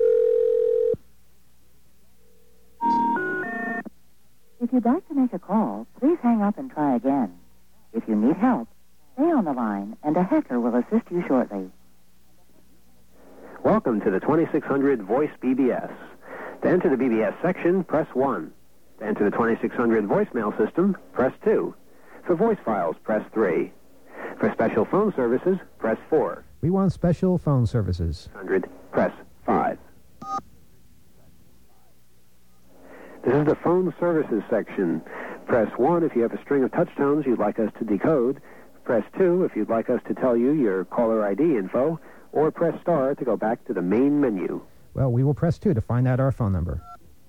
If you'd like to make a call, please hang up and try again. If you need help, stay on the line, and a hacker will assist you shortly.
Welcome to the twenty-six hundred Voice B B S. To enter the B B S section, press one. To enter the twenty-six hundred voicemail system, press two. For voice files, press three. For special phone services, press four.
We want special phone services.
one hundred, press five. This is the phone services section. Press one if you have a string of touchtones you'd like us to decode. Press two if you'd like us to tell you your caller I D info. Or press star to go back to the main menu.
Well, we will press two to find out our phone number.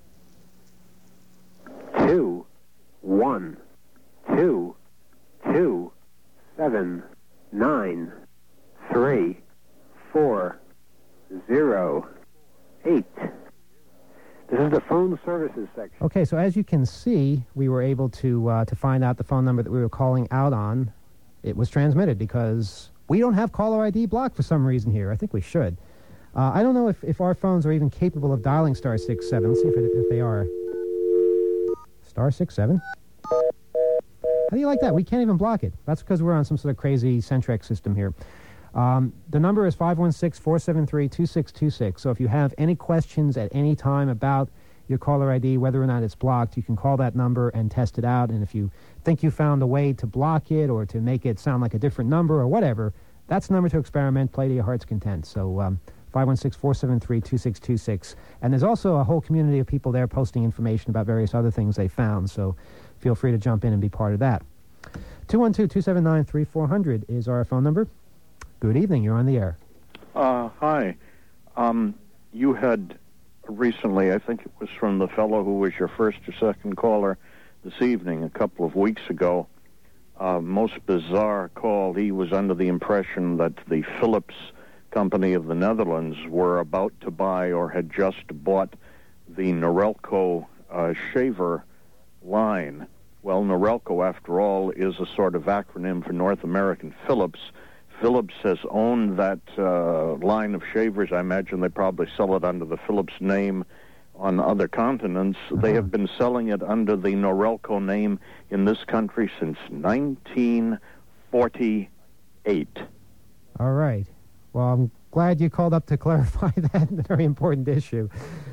Two, one, two, two, seven, nine, three, four, zero, eight. This is the phone services section.
Okay, so as you can see, we were able to uh, to find out the phone number that we were calling out on. It was transmitted because we don't have caller I D blocked for some reason here. I think we should. Uh, I don't know if, if our phones are even capable of dialing star six seven. Let's see if, it, if they are. Star six seven? How do you like that? We can't even block it. That's because we're on some sort of crazy Centrex system here. Um, the number is five one six, four seven three, two six two six. So if you have any questions at any time about your caller I D, whether or not it's blocked. You can call that number and test it out. And if you think you found a way to block it or to make it sound like a different number or whatever, that's the number to experiment. Play to your heart's content. So um, five one six, four seven three, two six two six. And there's also a whole community of people there posting information about various other things they found. So feel free to jump in and be part of that. two one two, two seven nine, three four zero zero is our phone number. Good evening. You're on the air.
Uh, hi. Um, you had recently, I think it was from the fellow who was your first or second caller this evening, a couple of weeks ago, uh, most bizarre call. He was under the impression that the Philips company of the Netherlands were about to buy or had just bought the Norelco uh, shaver line. Well, Norelco, after all, is a sort of acronym for North American Philips. Philips has owned that uh, line of shavers. I imagine they probably sell it under the Philips name on other continents. Uh-huh. They have been selling it under the Norelco name in this country since nineteen forty-eight.
All right. Well, I'm glad you called up to clarify that very important issue.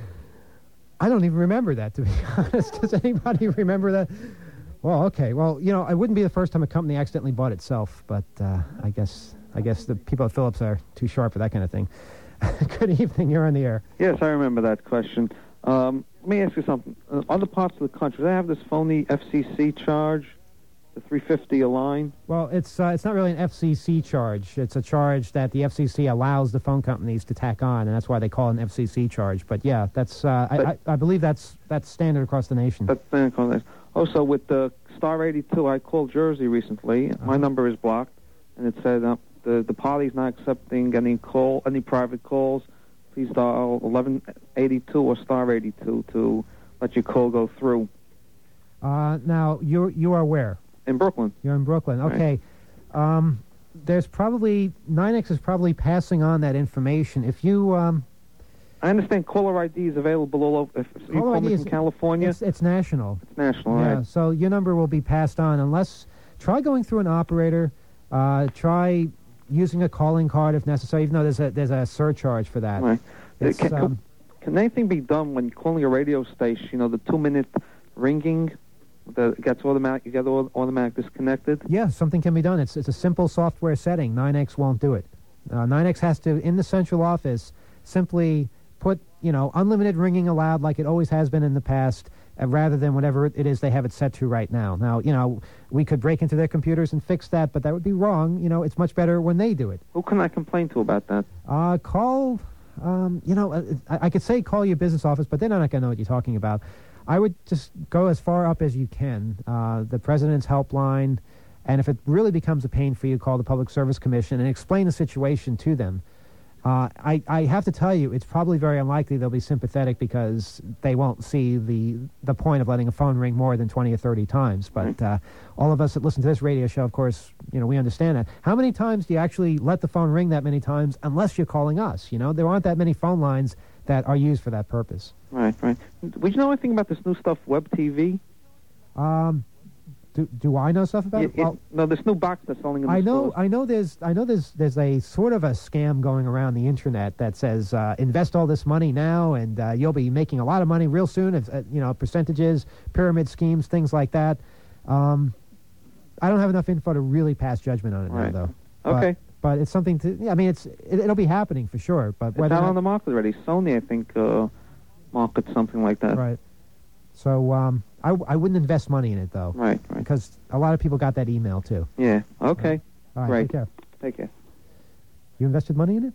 I don't even remember that, to be honest. Does anybody remember that? Well, okay. Well, you know, it wouldn't be the first time a company accidentally bought itself, but uh, I guess I guess the people at Philips are too sharp for that kind of thing. Good evening. You're on the air.
Yes, I remember that question. Um, let me ask you something. Uh, other parts of the country, do they have this phony F C C charge, the three fifty a line?
Well, it's uh, it's not really an F C C charge. It's a charge that the F C C allows the phone companies to tack on, and that's why they call it an F C C charge. But yeah, that's uh, I, I, I believe that's that's standard across the nation.
That's standard across the nation. Also, with the Star eighty-two, I called Jersey recently. Uh-huh. My number is blocked, and it said uh, the the party's not accepting any call, any private calls. Please dial eleven eighty-two or Star eighty-two to let your call go through.
Uh, now you you are where?
In Brooklyn.
You're in Brooklyn. Okay. Right. Um, there's probably nine X is probably passing on that information. If you um.
I understand caller I D is available all over. If you call me from California,
it's, it's national.
It's national,
yeah,
right?
So your number will be passed on unless try going through an operator. Uh, try using a calling card if necessary. Even though there's a there's a surcharge for that.
Right.
It's,
can,
um,
can anything be done when calling a radio station? You know, the two minute ringing, the it gets automatic. You get automatic disconnected.
Yeah, something can be done. It's it's a simple software setting. nine X won't do it. Uh, nine X has to in the central office simply put, you know, unlimited ringing allowed like it always has been in the past, uh, rather than whatever it is they have it set to right now. Now, you know, we could break into their computers and fix that, but that would be wrong. You know, it's much better when they do it.
Who can I complain to about that?
Uh, call, um, you know, uh, I, I could say call your business office, but they're not going to know what you're talking about. I would just go as far up as you can. Uh, the President's Helpline, and if it really becomes a pain for you, call the Public Service Commission and explain the situation to them. Uh, I, I have to tell you, it's probably very unlikely they'll be sympathetic because they won't see the the point of letting a phone ring more than twenty or thirty times. But uh, all of us that listen to this radio show, of course, you know, we understand that. How many times do you actually let the phone ring that many times unless you're calling us? You know, there aren't that many phone lines that are used for that purpose.
Right, right. Would you know anything about this new stuff, Web T V?
Um... Do, do I know stuff about
it?
it? Well,
no, this new box that's selling in the
I know,
stores.
I know. There's, I know. There's, there's a sort of a scam going around the internet that says uh, invest all this money now, and uh, you'll be making a lot of money real soon. If, uh, you know, percentages, pyramid schemes, things like that. Um, I don't have enough info to really pass judgment on it
right.
now, though.
Okay.
But, but it's something to. Yeah, I mean, it's it, it'll be happening for sure. But
it's
whether
out
not,
on the market already. Sony, I think, uh, markets something like that.
Right. So um, I, I wouldn't invest money in it, though.
Right, right.
Because a lot of people got that email, too.
Yeah, okay.
All right,
Great.
take care.
Take care.
You invested money in it?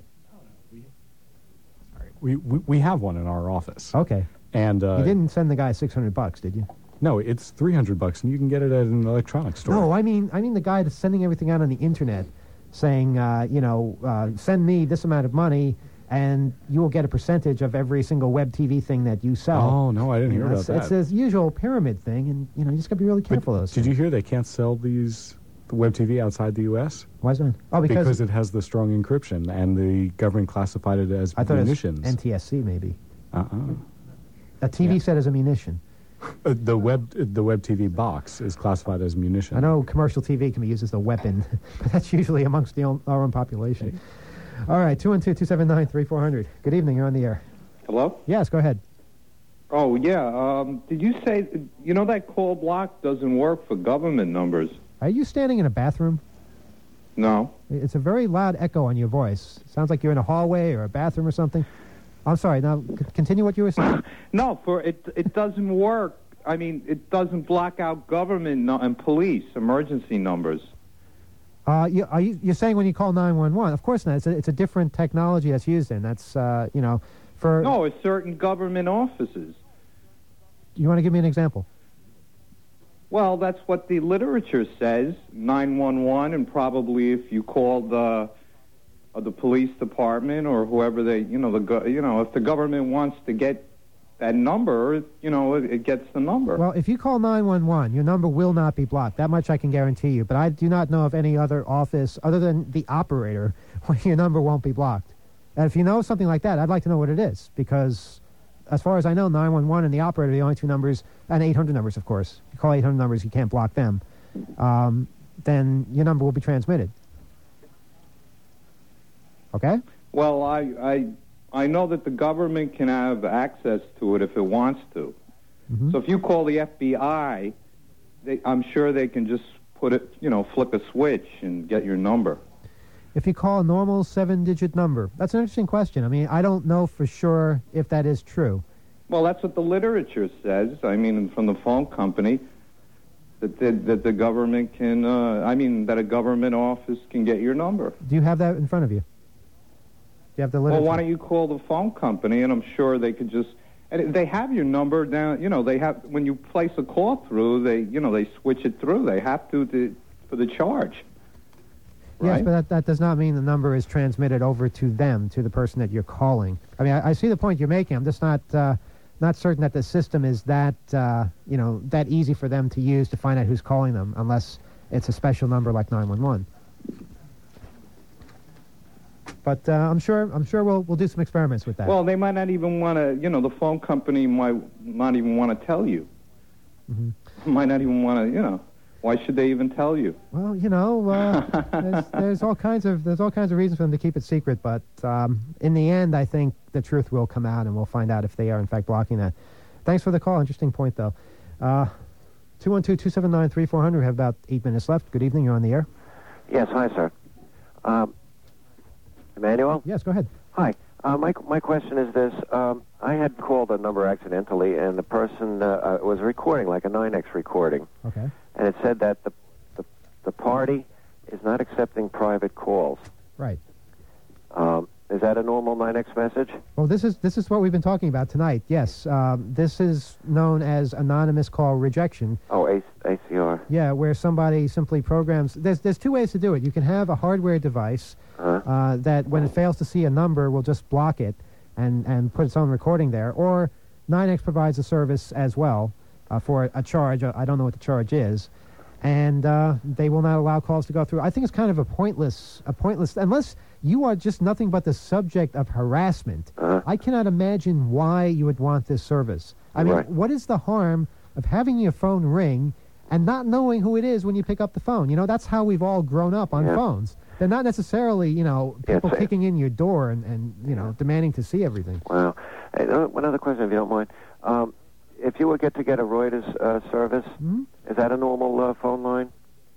We, we we have one in our office.
Okay.
And uh,
you didn't send the guy six hundred bucks, did you?
No, it's three hundred bucks, and you can get it at an electronics store.
No, I mean I mean the guy that's sending everything out on the internet, saying, uh, you know, uh, send me this amount of money, and you will get a percentage of every single web T V thing that you sell.
Oh, no, I didn't
you
hear
know,
about
it's,
that.
It's this usual pyramid thing, and, you know, you just got to be really careful of those
Did
things.
you hear they can't sell these the web T V outside the U S?
Why is that? Oh, because...
Because it has the strong encryption, and the government classified it as
I thought
munitions.
it was N T S C, maybe.
Uh-uh.
A T V
Yeah.
set as a munition.
Uh, the web the web T V box is classified as munition.
I know commercial T V can be used as a weapon, but that's usually amongst the own, our own population. All right, two one two, two seven nine, three four zero zero. Good evening, you're on the air.
Hello?
Yes, go ahead.
Oh, yeah. Um, did you say, you know that call block doesn't work for government numbers?
Are you standing in a bathroom?
No.
It's a very loud echo on your voice. Sounds like you're in a hallway or a bathroom or something. I'm sorry. Now, c- continue what you were saying.
No, for it it doesn't work. I mean, it doesn't block out government no- and police emergency numbers.
Uh, you, are you, you're saying when you call nine one one? Of course not. It's a, it's a different technology that's used in. That's, uh, you know, for...
No, it's certain government offices.
You want to give me an example?
Well, that's what the literature says, nine one one, and probably if you call the uh, the police department or whoever they, you know, the go- you know, if the government wants to get that number, you know, it, it gets the number.
Well, if you call nine one one, your number will not be blocked. That much I can guarantee you. But I do not know of any other office other than the operator where your number won't be blocked. And if you know something like that, I'd like to know what it is, because as far as I know, nine one one and the operator are the only two numbers, and eight hundred numbers, of course. If you call eight hundred numbers, you can't block them. Um, then your number will be transmitted. Okay?
Well, I, I, I know that the government can have access to it if it wants to.
Mm-hmm.
So if you call the F B I, they, I'm sure they can just put it, you know, flip a switch and get your number.
If you call a normal seven-digit number, that's an interesting question. I mean, I don't know for sure if that is true.
Well, that's what the literature says. I mean, from the phone company, that the, that the government can, uh, I mean, that a government office can get your number.
Do you have that in front of you? Do you have the literature?
Well, why don't you call the phone company, and I'm sure they could just, and they have your number down, you know, they have, when you place a call through, they, you know, they switch it through. They have to, to for the charge.
Yes,
Right?
but that, that does not mean the number is transmitted over to them, to the person that you're calling. I mean, I, I see the point you're making. I'm just not uh, not certain that the system is that, uh, you know, that easy for them to use to find out who's calling them, unless it's a special number like nine one one. But uh, I'm sure I'm sure we'll we'll do some experiments with that.
Well, they might not even want to, you know, the phone company might not even want to tell you.
Mm-hmm.
Might not even want to, you know. Why should they even tell you?
Well, you know, uh, there's, there's all kinds of there's all kinds of reasons for them to keep it secret. But um, in the end, I think the truth will come out, and we'll find out if they are in fact blocking that. Thanks for the call. Interesting point, though. Uh, two one two, two seven nine, three four hundred. We have about eight minutes left. Good evening. You're on the air.
Yes, hi, sir. Um, Emmanuel?
Yes, go ahead.
Hi. Uh, my my question is this. Um, I had called a number accidentally, and the person uh, uh, was recording, like a nine X recording.
Okay.
And it said that the, the, the party is not accepting private calls.
Right.
Um, is that a normal nine X message?
Well, this is this is what we've been talking about tonight. Yes, um, this is known as anonymous call rejection.
Oh, A C R.
Yeah, where somebody simply programs. There's there's two ways to do it. You can have a hardware device
Uh-huh.
uh, that, when it fails to see a number, will just block it and and put its own recording there. Or nine X provides a service as well uh, for a charge. I don't know what the charge is. And uh, they will not allow calls to go through. I think it's kind of a pointless, a pointless, unless you are just nothing but the subject of harassment.
Uh-huh.
I cannot imagine why you would want this service. I mean,
Right.
what is the harm of having your phone ring and not knowing who it is when you pick up the phone? You know, that's how we've all grown up on
Yeah.
phones. They're not necessarily, you know,
Yeah,
people
it's a-
kicking in your door and, and you know, demanding to see everything.
Wow. Hey, uh, one other question, if you don't mind. Um, if you would get to get a Reuters uh, service,
Hmm?
is that a normal uh, phone line?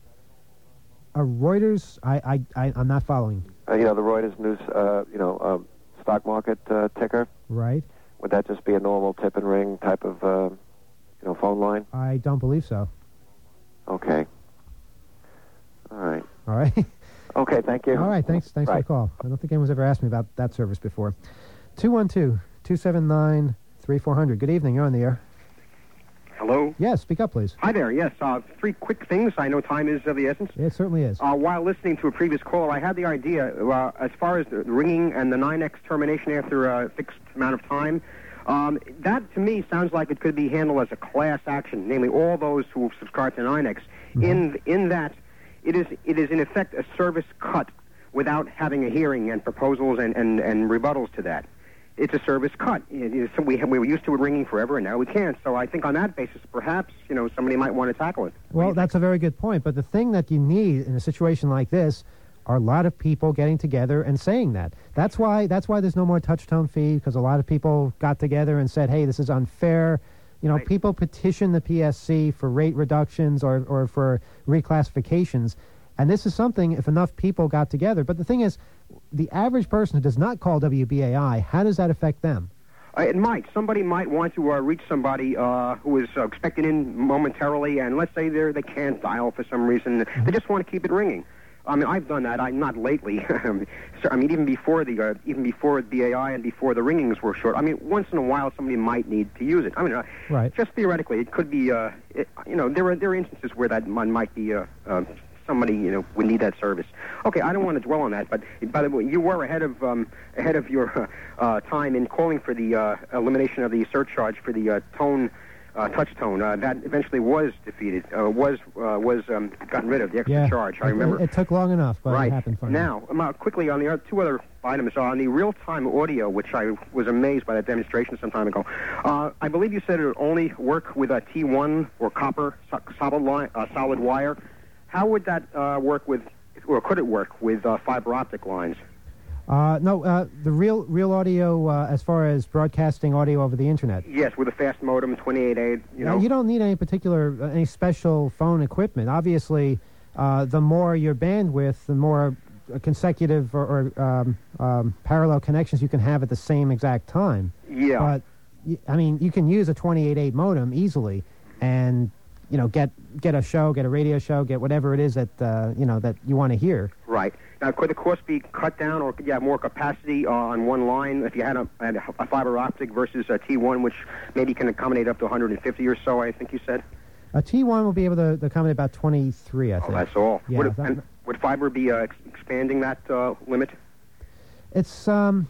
A Reuters, I, I, I, I'm not following.
Uh, you know, the Reuters news, uh, you know, um, stock market uh, ticker?
Right?
Would that just be a normal tip and ring type of, uh, you know, phone line?
I don't believe so.
Okay. All right.
All right?
Okay, thank you.
All right, thanks Thanks for
Right.
the call. I don't think anyone's ever asked me about that service before. two one two, two seven nine, three four hundred. Good evening. You're on the air.
Hello?
Yes, speak up, please.
Hi there, yes. Uh, three quick things. I know time is of the essence.
It certainly is.
Uh, while listening to a previous caller, I had the idea, uh, as far as the ringing and the nine X termination after a fixed amount of time, um, that to me sounds like it could be handled as a class action, namely all those who subscribe to nine X.
Mm-hmm.
In in that, it is it is in effect a service cut without having a hearing and proposals and, and, and rebuttals to that. It's a service cut. It is, we, we were used to it ringing forever, and now we can't. So I think on that basis, perhaps, you know, somebody might want to tackle it.
Well, that's a very good point. But the thing that you need in a situation like this are a lot of people getting together and saying that. That's why that's why there's no more touch tone fee, because a lot of people got together and said, hey, this is unfair. You know,
Right.
people petition the P S C for rate reductions or, or for reclassifications. And this is something, if enough people got together. But the thing is, the average person who does not call W B A I, how does that affect them?
Uh, it might. Somebody might want to uh, reach somebody uh, who is uh, expected in momentarily, and let's say they they can't dial for some reason.
Mm-hmm.
They just want to keep it ringing. I mean, I've done that. I not lately. So, I mean, even before the uh, even before B A I and before the ringings were short. I mean, once in a while, somebody might need to use it. I mean, uh,
Right.
just theoretically, it could be. Uh, it, you know, there are there are instances where that one might be. Uh, uh, Somebody, you know, would need that service. Okay, I don't want to dwell on that, but by the way, you were ahead of um, ahead of your uh, uh, time in calling for the uh, elimination of the surcharge for the uh, tone, uh, touch tone. Uh, that eventually was defeated, uh, was uh, was um, gotten rid of the extra
Yeah,
charge. I
it-
remember.
It, took long enough, but
right
it happened finally.
now, um, uh, quickly on the other, two other items on the real-time audio, which I was amazed by that demonstration some time ago. Uh, I believe you said it would only work with a T one or copper so- solid line, uh, solid wire. How would that uh, work with, or could it work with uh, fiber optic lines?
Uh, no, uh, the real real audio, uh, as far as broadcasting audio over the internet.
Yes, with a fast modem, twenty-eight A, you
Now,
know.
you don't need any particular, uh, any special phone equipment. Obviously, uh, the more your bandwidth, the more uh, consecutive or, or um, um, parallel connections you can have at the same exact time.
Yeah.
But, y- I mean, you can use a twenty-eight A modem easily and, you know, get get a show, get a radio show, get whatever it is that, uh, you know, that you want to hear.
Right. Now, could the cost be cut down, or could you have more capacity uh, on one line if you had a, had a fiber optic versus a T one, which maybe can accommodate up to one hundred fifty or so, I think you said?
A T one will be able to, to accommodate about twenty-three, I
Oh,
think.
that's all.
Yeah,
would, it,
that-
and would fiber be uh, ex- expanding that uh, limit?
It's um,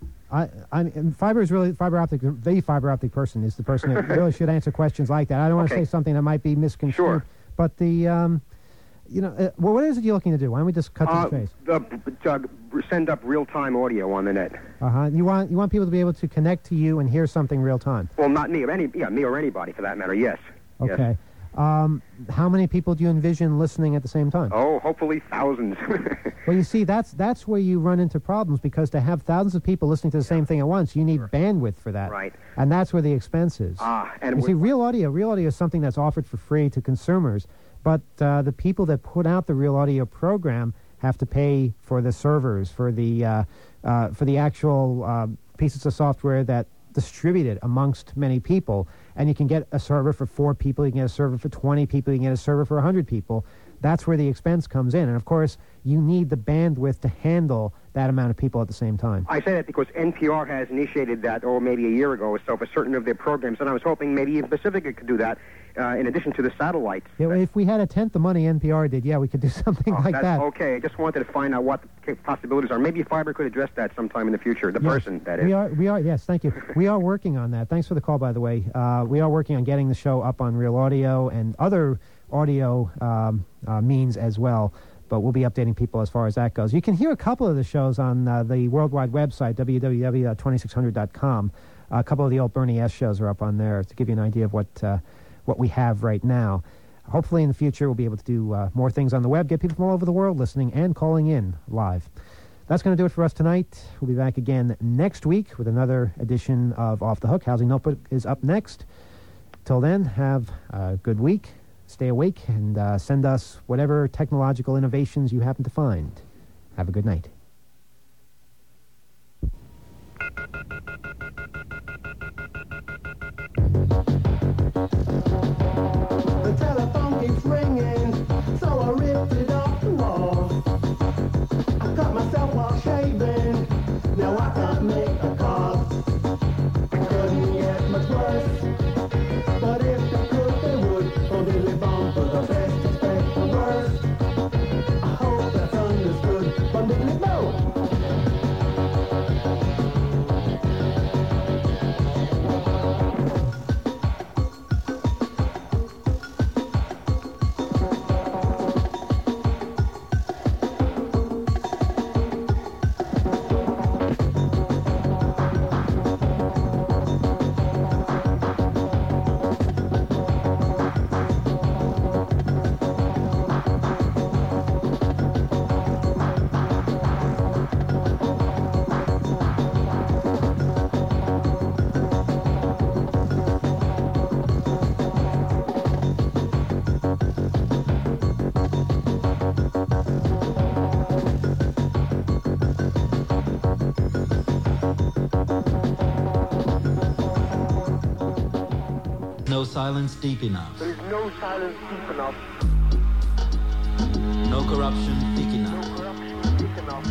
I I mean, fiber is really fiber optic. The fiber optic person is the person that really should answer questions like that. I don't want to
Okay.
say something that might be misconstrued.
Sure.
But the um, you know, uh, well, what is it you're looking to do? Why don't we just cut to
Uh,
the chase?
the, uh, send up real-time audio on the net.
Uh huh. You want you want people to be able to connect to you and hear something real time.
Well, not me, or any, yeah, me or anybody for that matter. Yes. Yes.
Okay. Um, how many people do you envision listening at the same time?
Oh, hopefully thousands.
Well, you see, that's that's where you run into problems, because to have thousands of people listening to the same thing at once, you need bandwidth for that.
Right.
And that's where the expense is.
Ah, and
you
with-
see, real audio, real audio is something that's offered for free to consumers, but uh, the people that put out the real audio program have to pay for the servers, for the uh, uh, for the actual uh, pieces of software that distribute it amongst many people. And you can get a server for four people, you can get a server for twenty people, you can get a server for one hundred people. That's where the expense comes in. And of course, you need the bandwidth to handle that amount of people at the same time.
I say that because N P R has initiated that, oh, maybe a year ago or so, for certain of their programs, and I was hoping maybe even Pacifica could do that, uh, in addition to the satellites.
Yeah, well, if we had a tenth the money N P R did, yeah, we could do something
Oh,
like
that's
that.
okay. I just wanted to find out what the possibilities are. Maybe fiber could address that sometime in the future. The
Yes,
person, that is.
We are, we are, yes, thank you. We are working on that. Thanks for the call, by the way. Uh, we are working on getting the show up on Real Audio and other audio um, uh, means as well, but we'll be updating people as far as that goes. You can hear a couple of the shows on uh, the worldwide website, w w w dot twenty-six hundred dot com. Uh, a couple of the old Bernie S shows are up on there to give you an idea of what, uh, what we have right now. Hopefully in the future we'll be able to do uh, more things on the web, get people from all over the world listening and calling in live. That's going to do it for us tonight. We'll be back again next week with another edition of Off the Hook. Housing Notebook is up next. Till then, have a good week, stay awake, and uh, send us whatever technological innovations you happen to find. Have a good night.
The telephone keeps ringing, so I ripped it off the wall. I cut myself while shaving, now I can't make a call. It couldn't get much worse, but if they could, they would. Oh, diddly bum for the best, expect the worst. I hope that's understood. Bum diddly bum.
no silence deep enough.
There is no silence deep enough.
No corruption thick enough.
No corruption thick enough.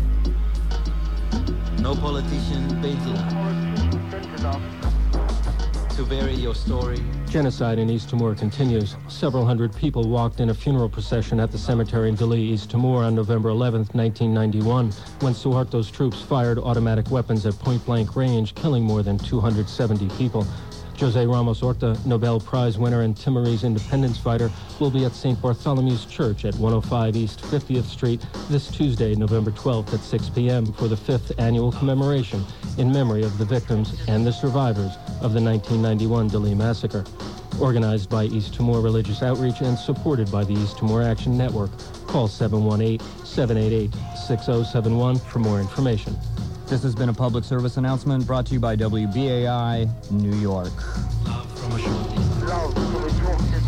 No politician bent enough.
Politician bent enough.
To vary your story.
Genocide in East Timor continues. Several hundred people walked in a funeral procession at the cemetery in Dili, East Timor on November eleventh, nineteen ninety-one, when Suharto's troops fired automatic weapons at point-blank range, killing more than two hundred seventy people. Jose Ramos Horta, Nobel Prize winner and Timorese independence fighter, will be at Saint Bartholomew's Church at one oh five East fiftieth Street this Tuesday, November twelfth at six p.m. for the fifth annual commemoration in memory of the victims and the survivors of the nineteen ninety-one Dili massacre. Organized by East Timor Religious Outreach and supported by the East Timor Action Network. Call seven one eight, seven eight eight, six oh seven one for more information.
This has been a public service announcement brought to you by W B A I, New York.
Love from a shorty.
Love from a shorty.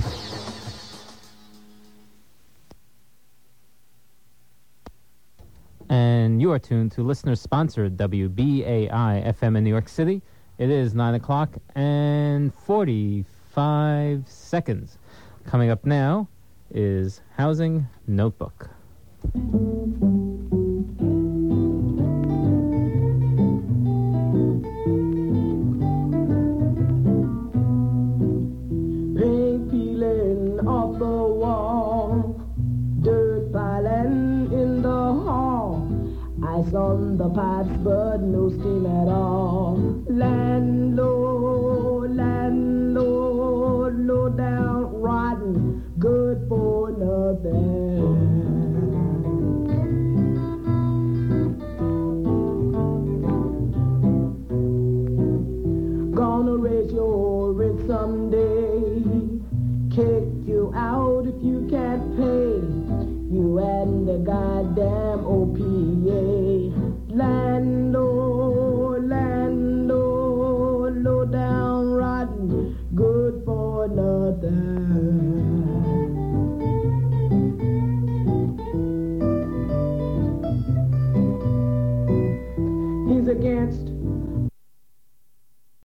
And you are tuned to listener-sponsored W B A I F M in New York City. It is nine o'clock and forty-five seconds. Coming up now is Housing Notebook.
Paint peeling off the wall, dirt piling in the hall, ice on the pipes but no steam at all. Landlord, landlord, low down, rotten, good for nothing. Gonna raise your rent someday, kick you out if you can't pay, you and the goddamn O P A. Landlord, landlord, low down, rotten, good for nothing. He's against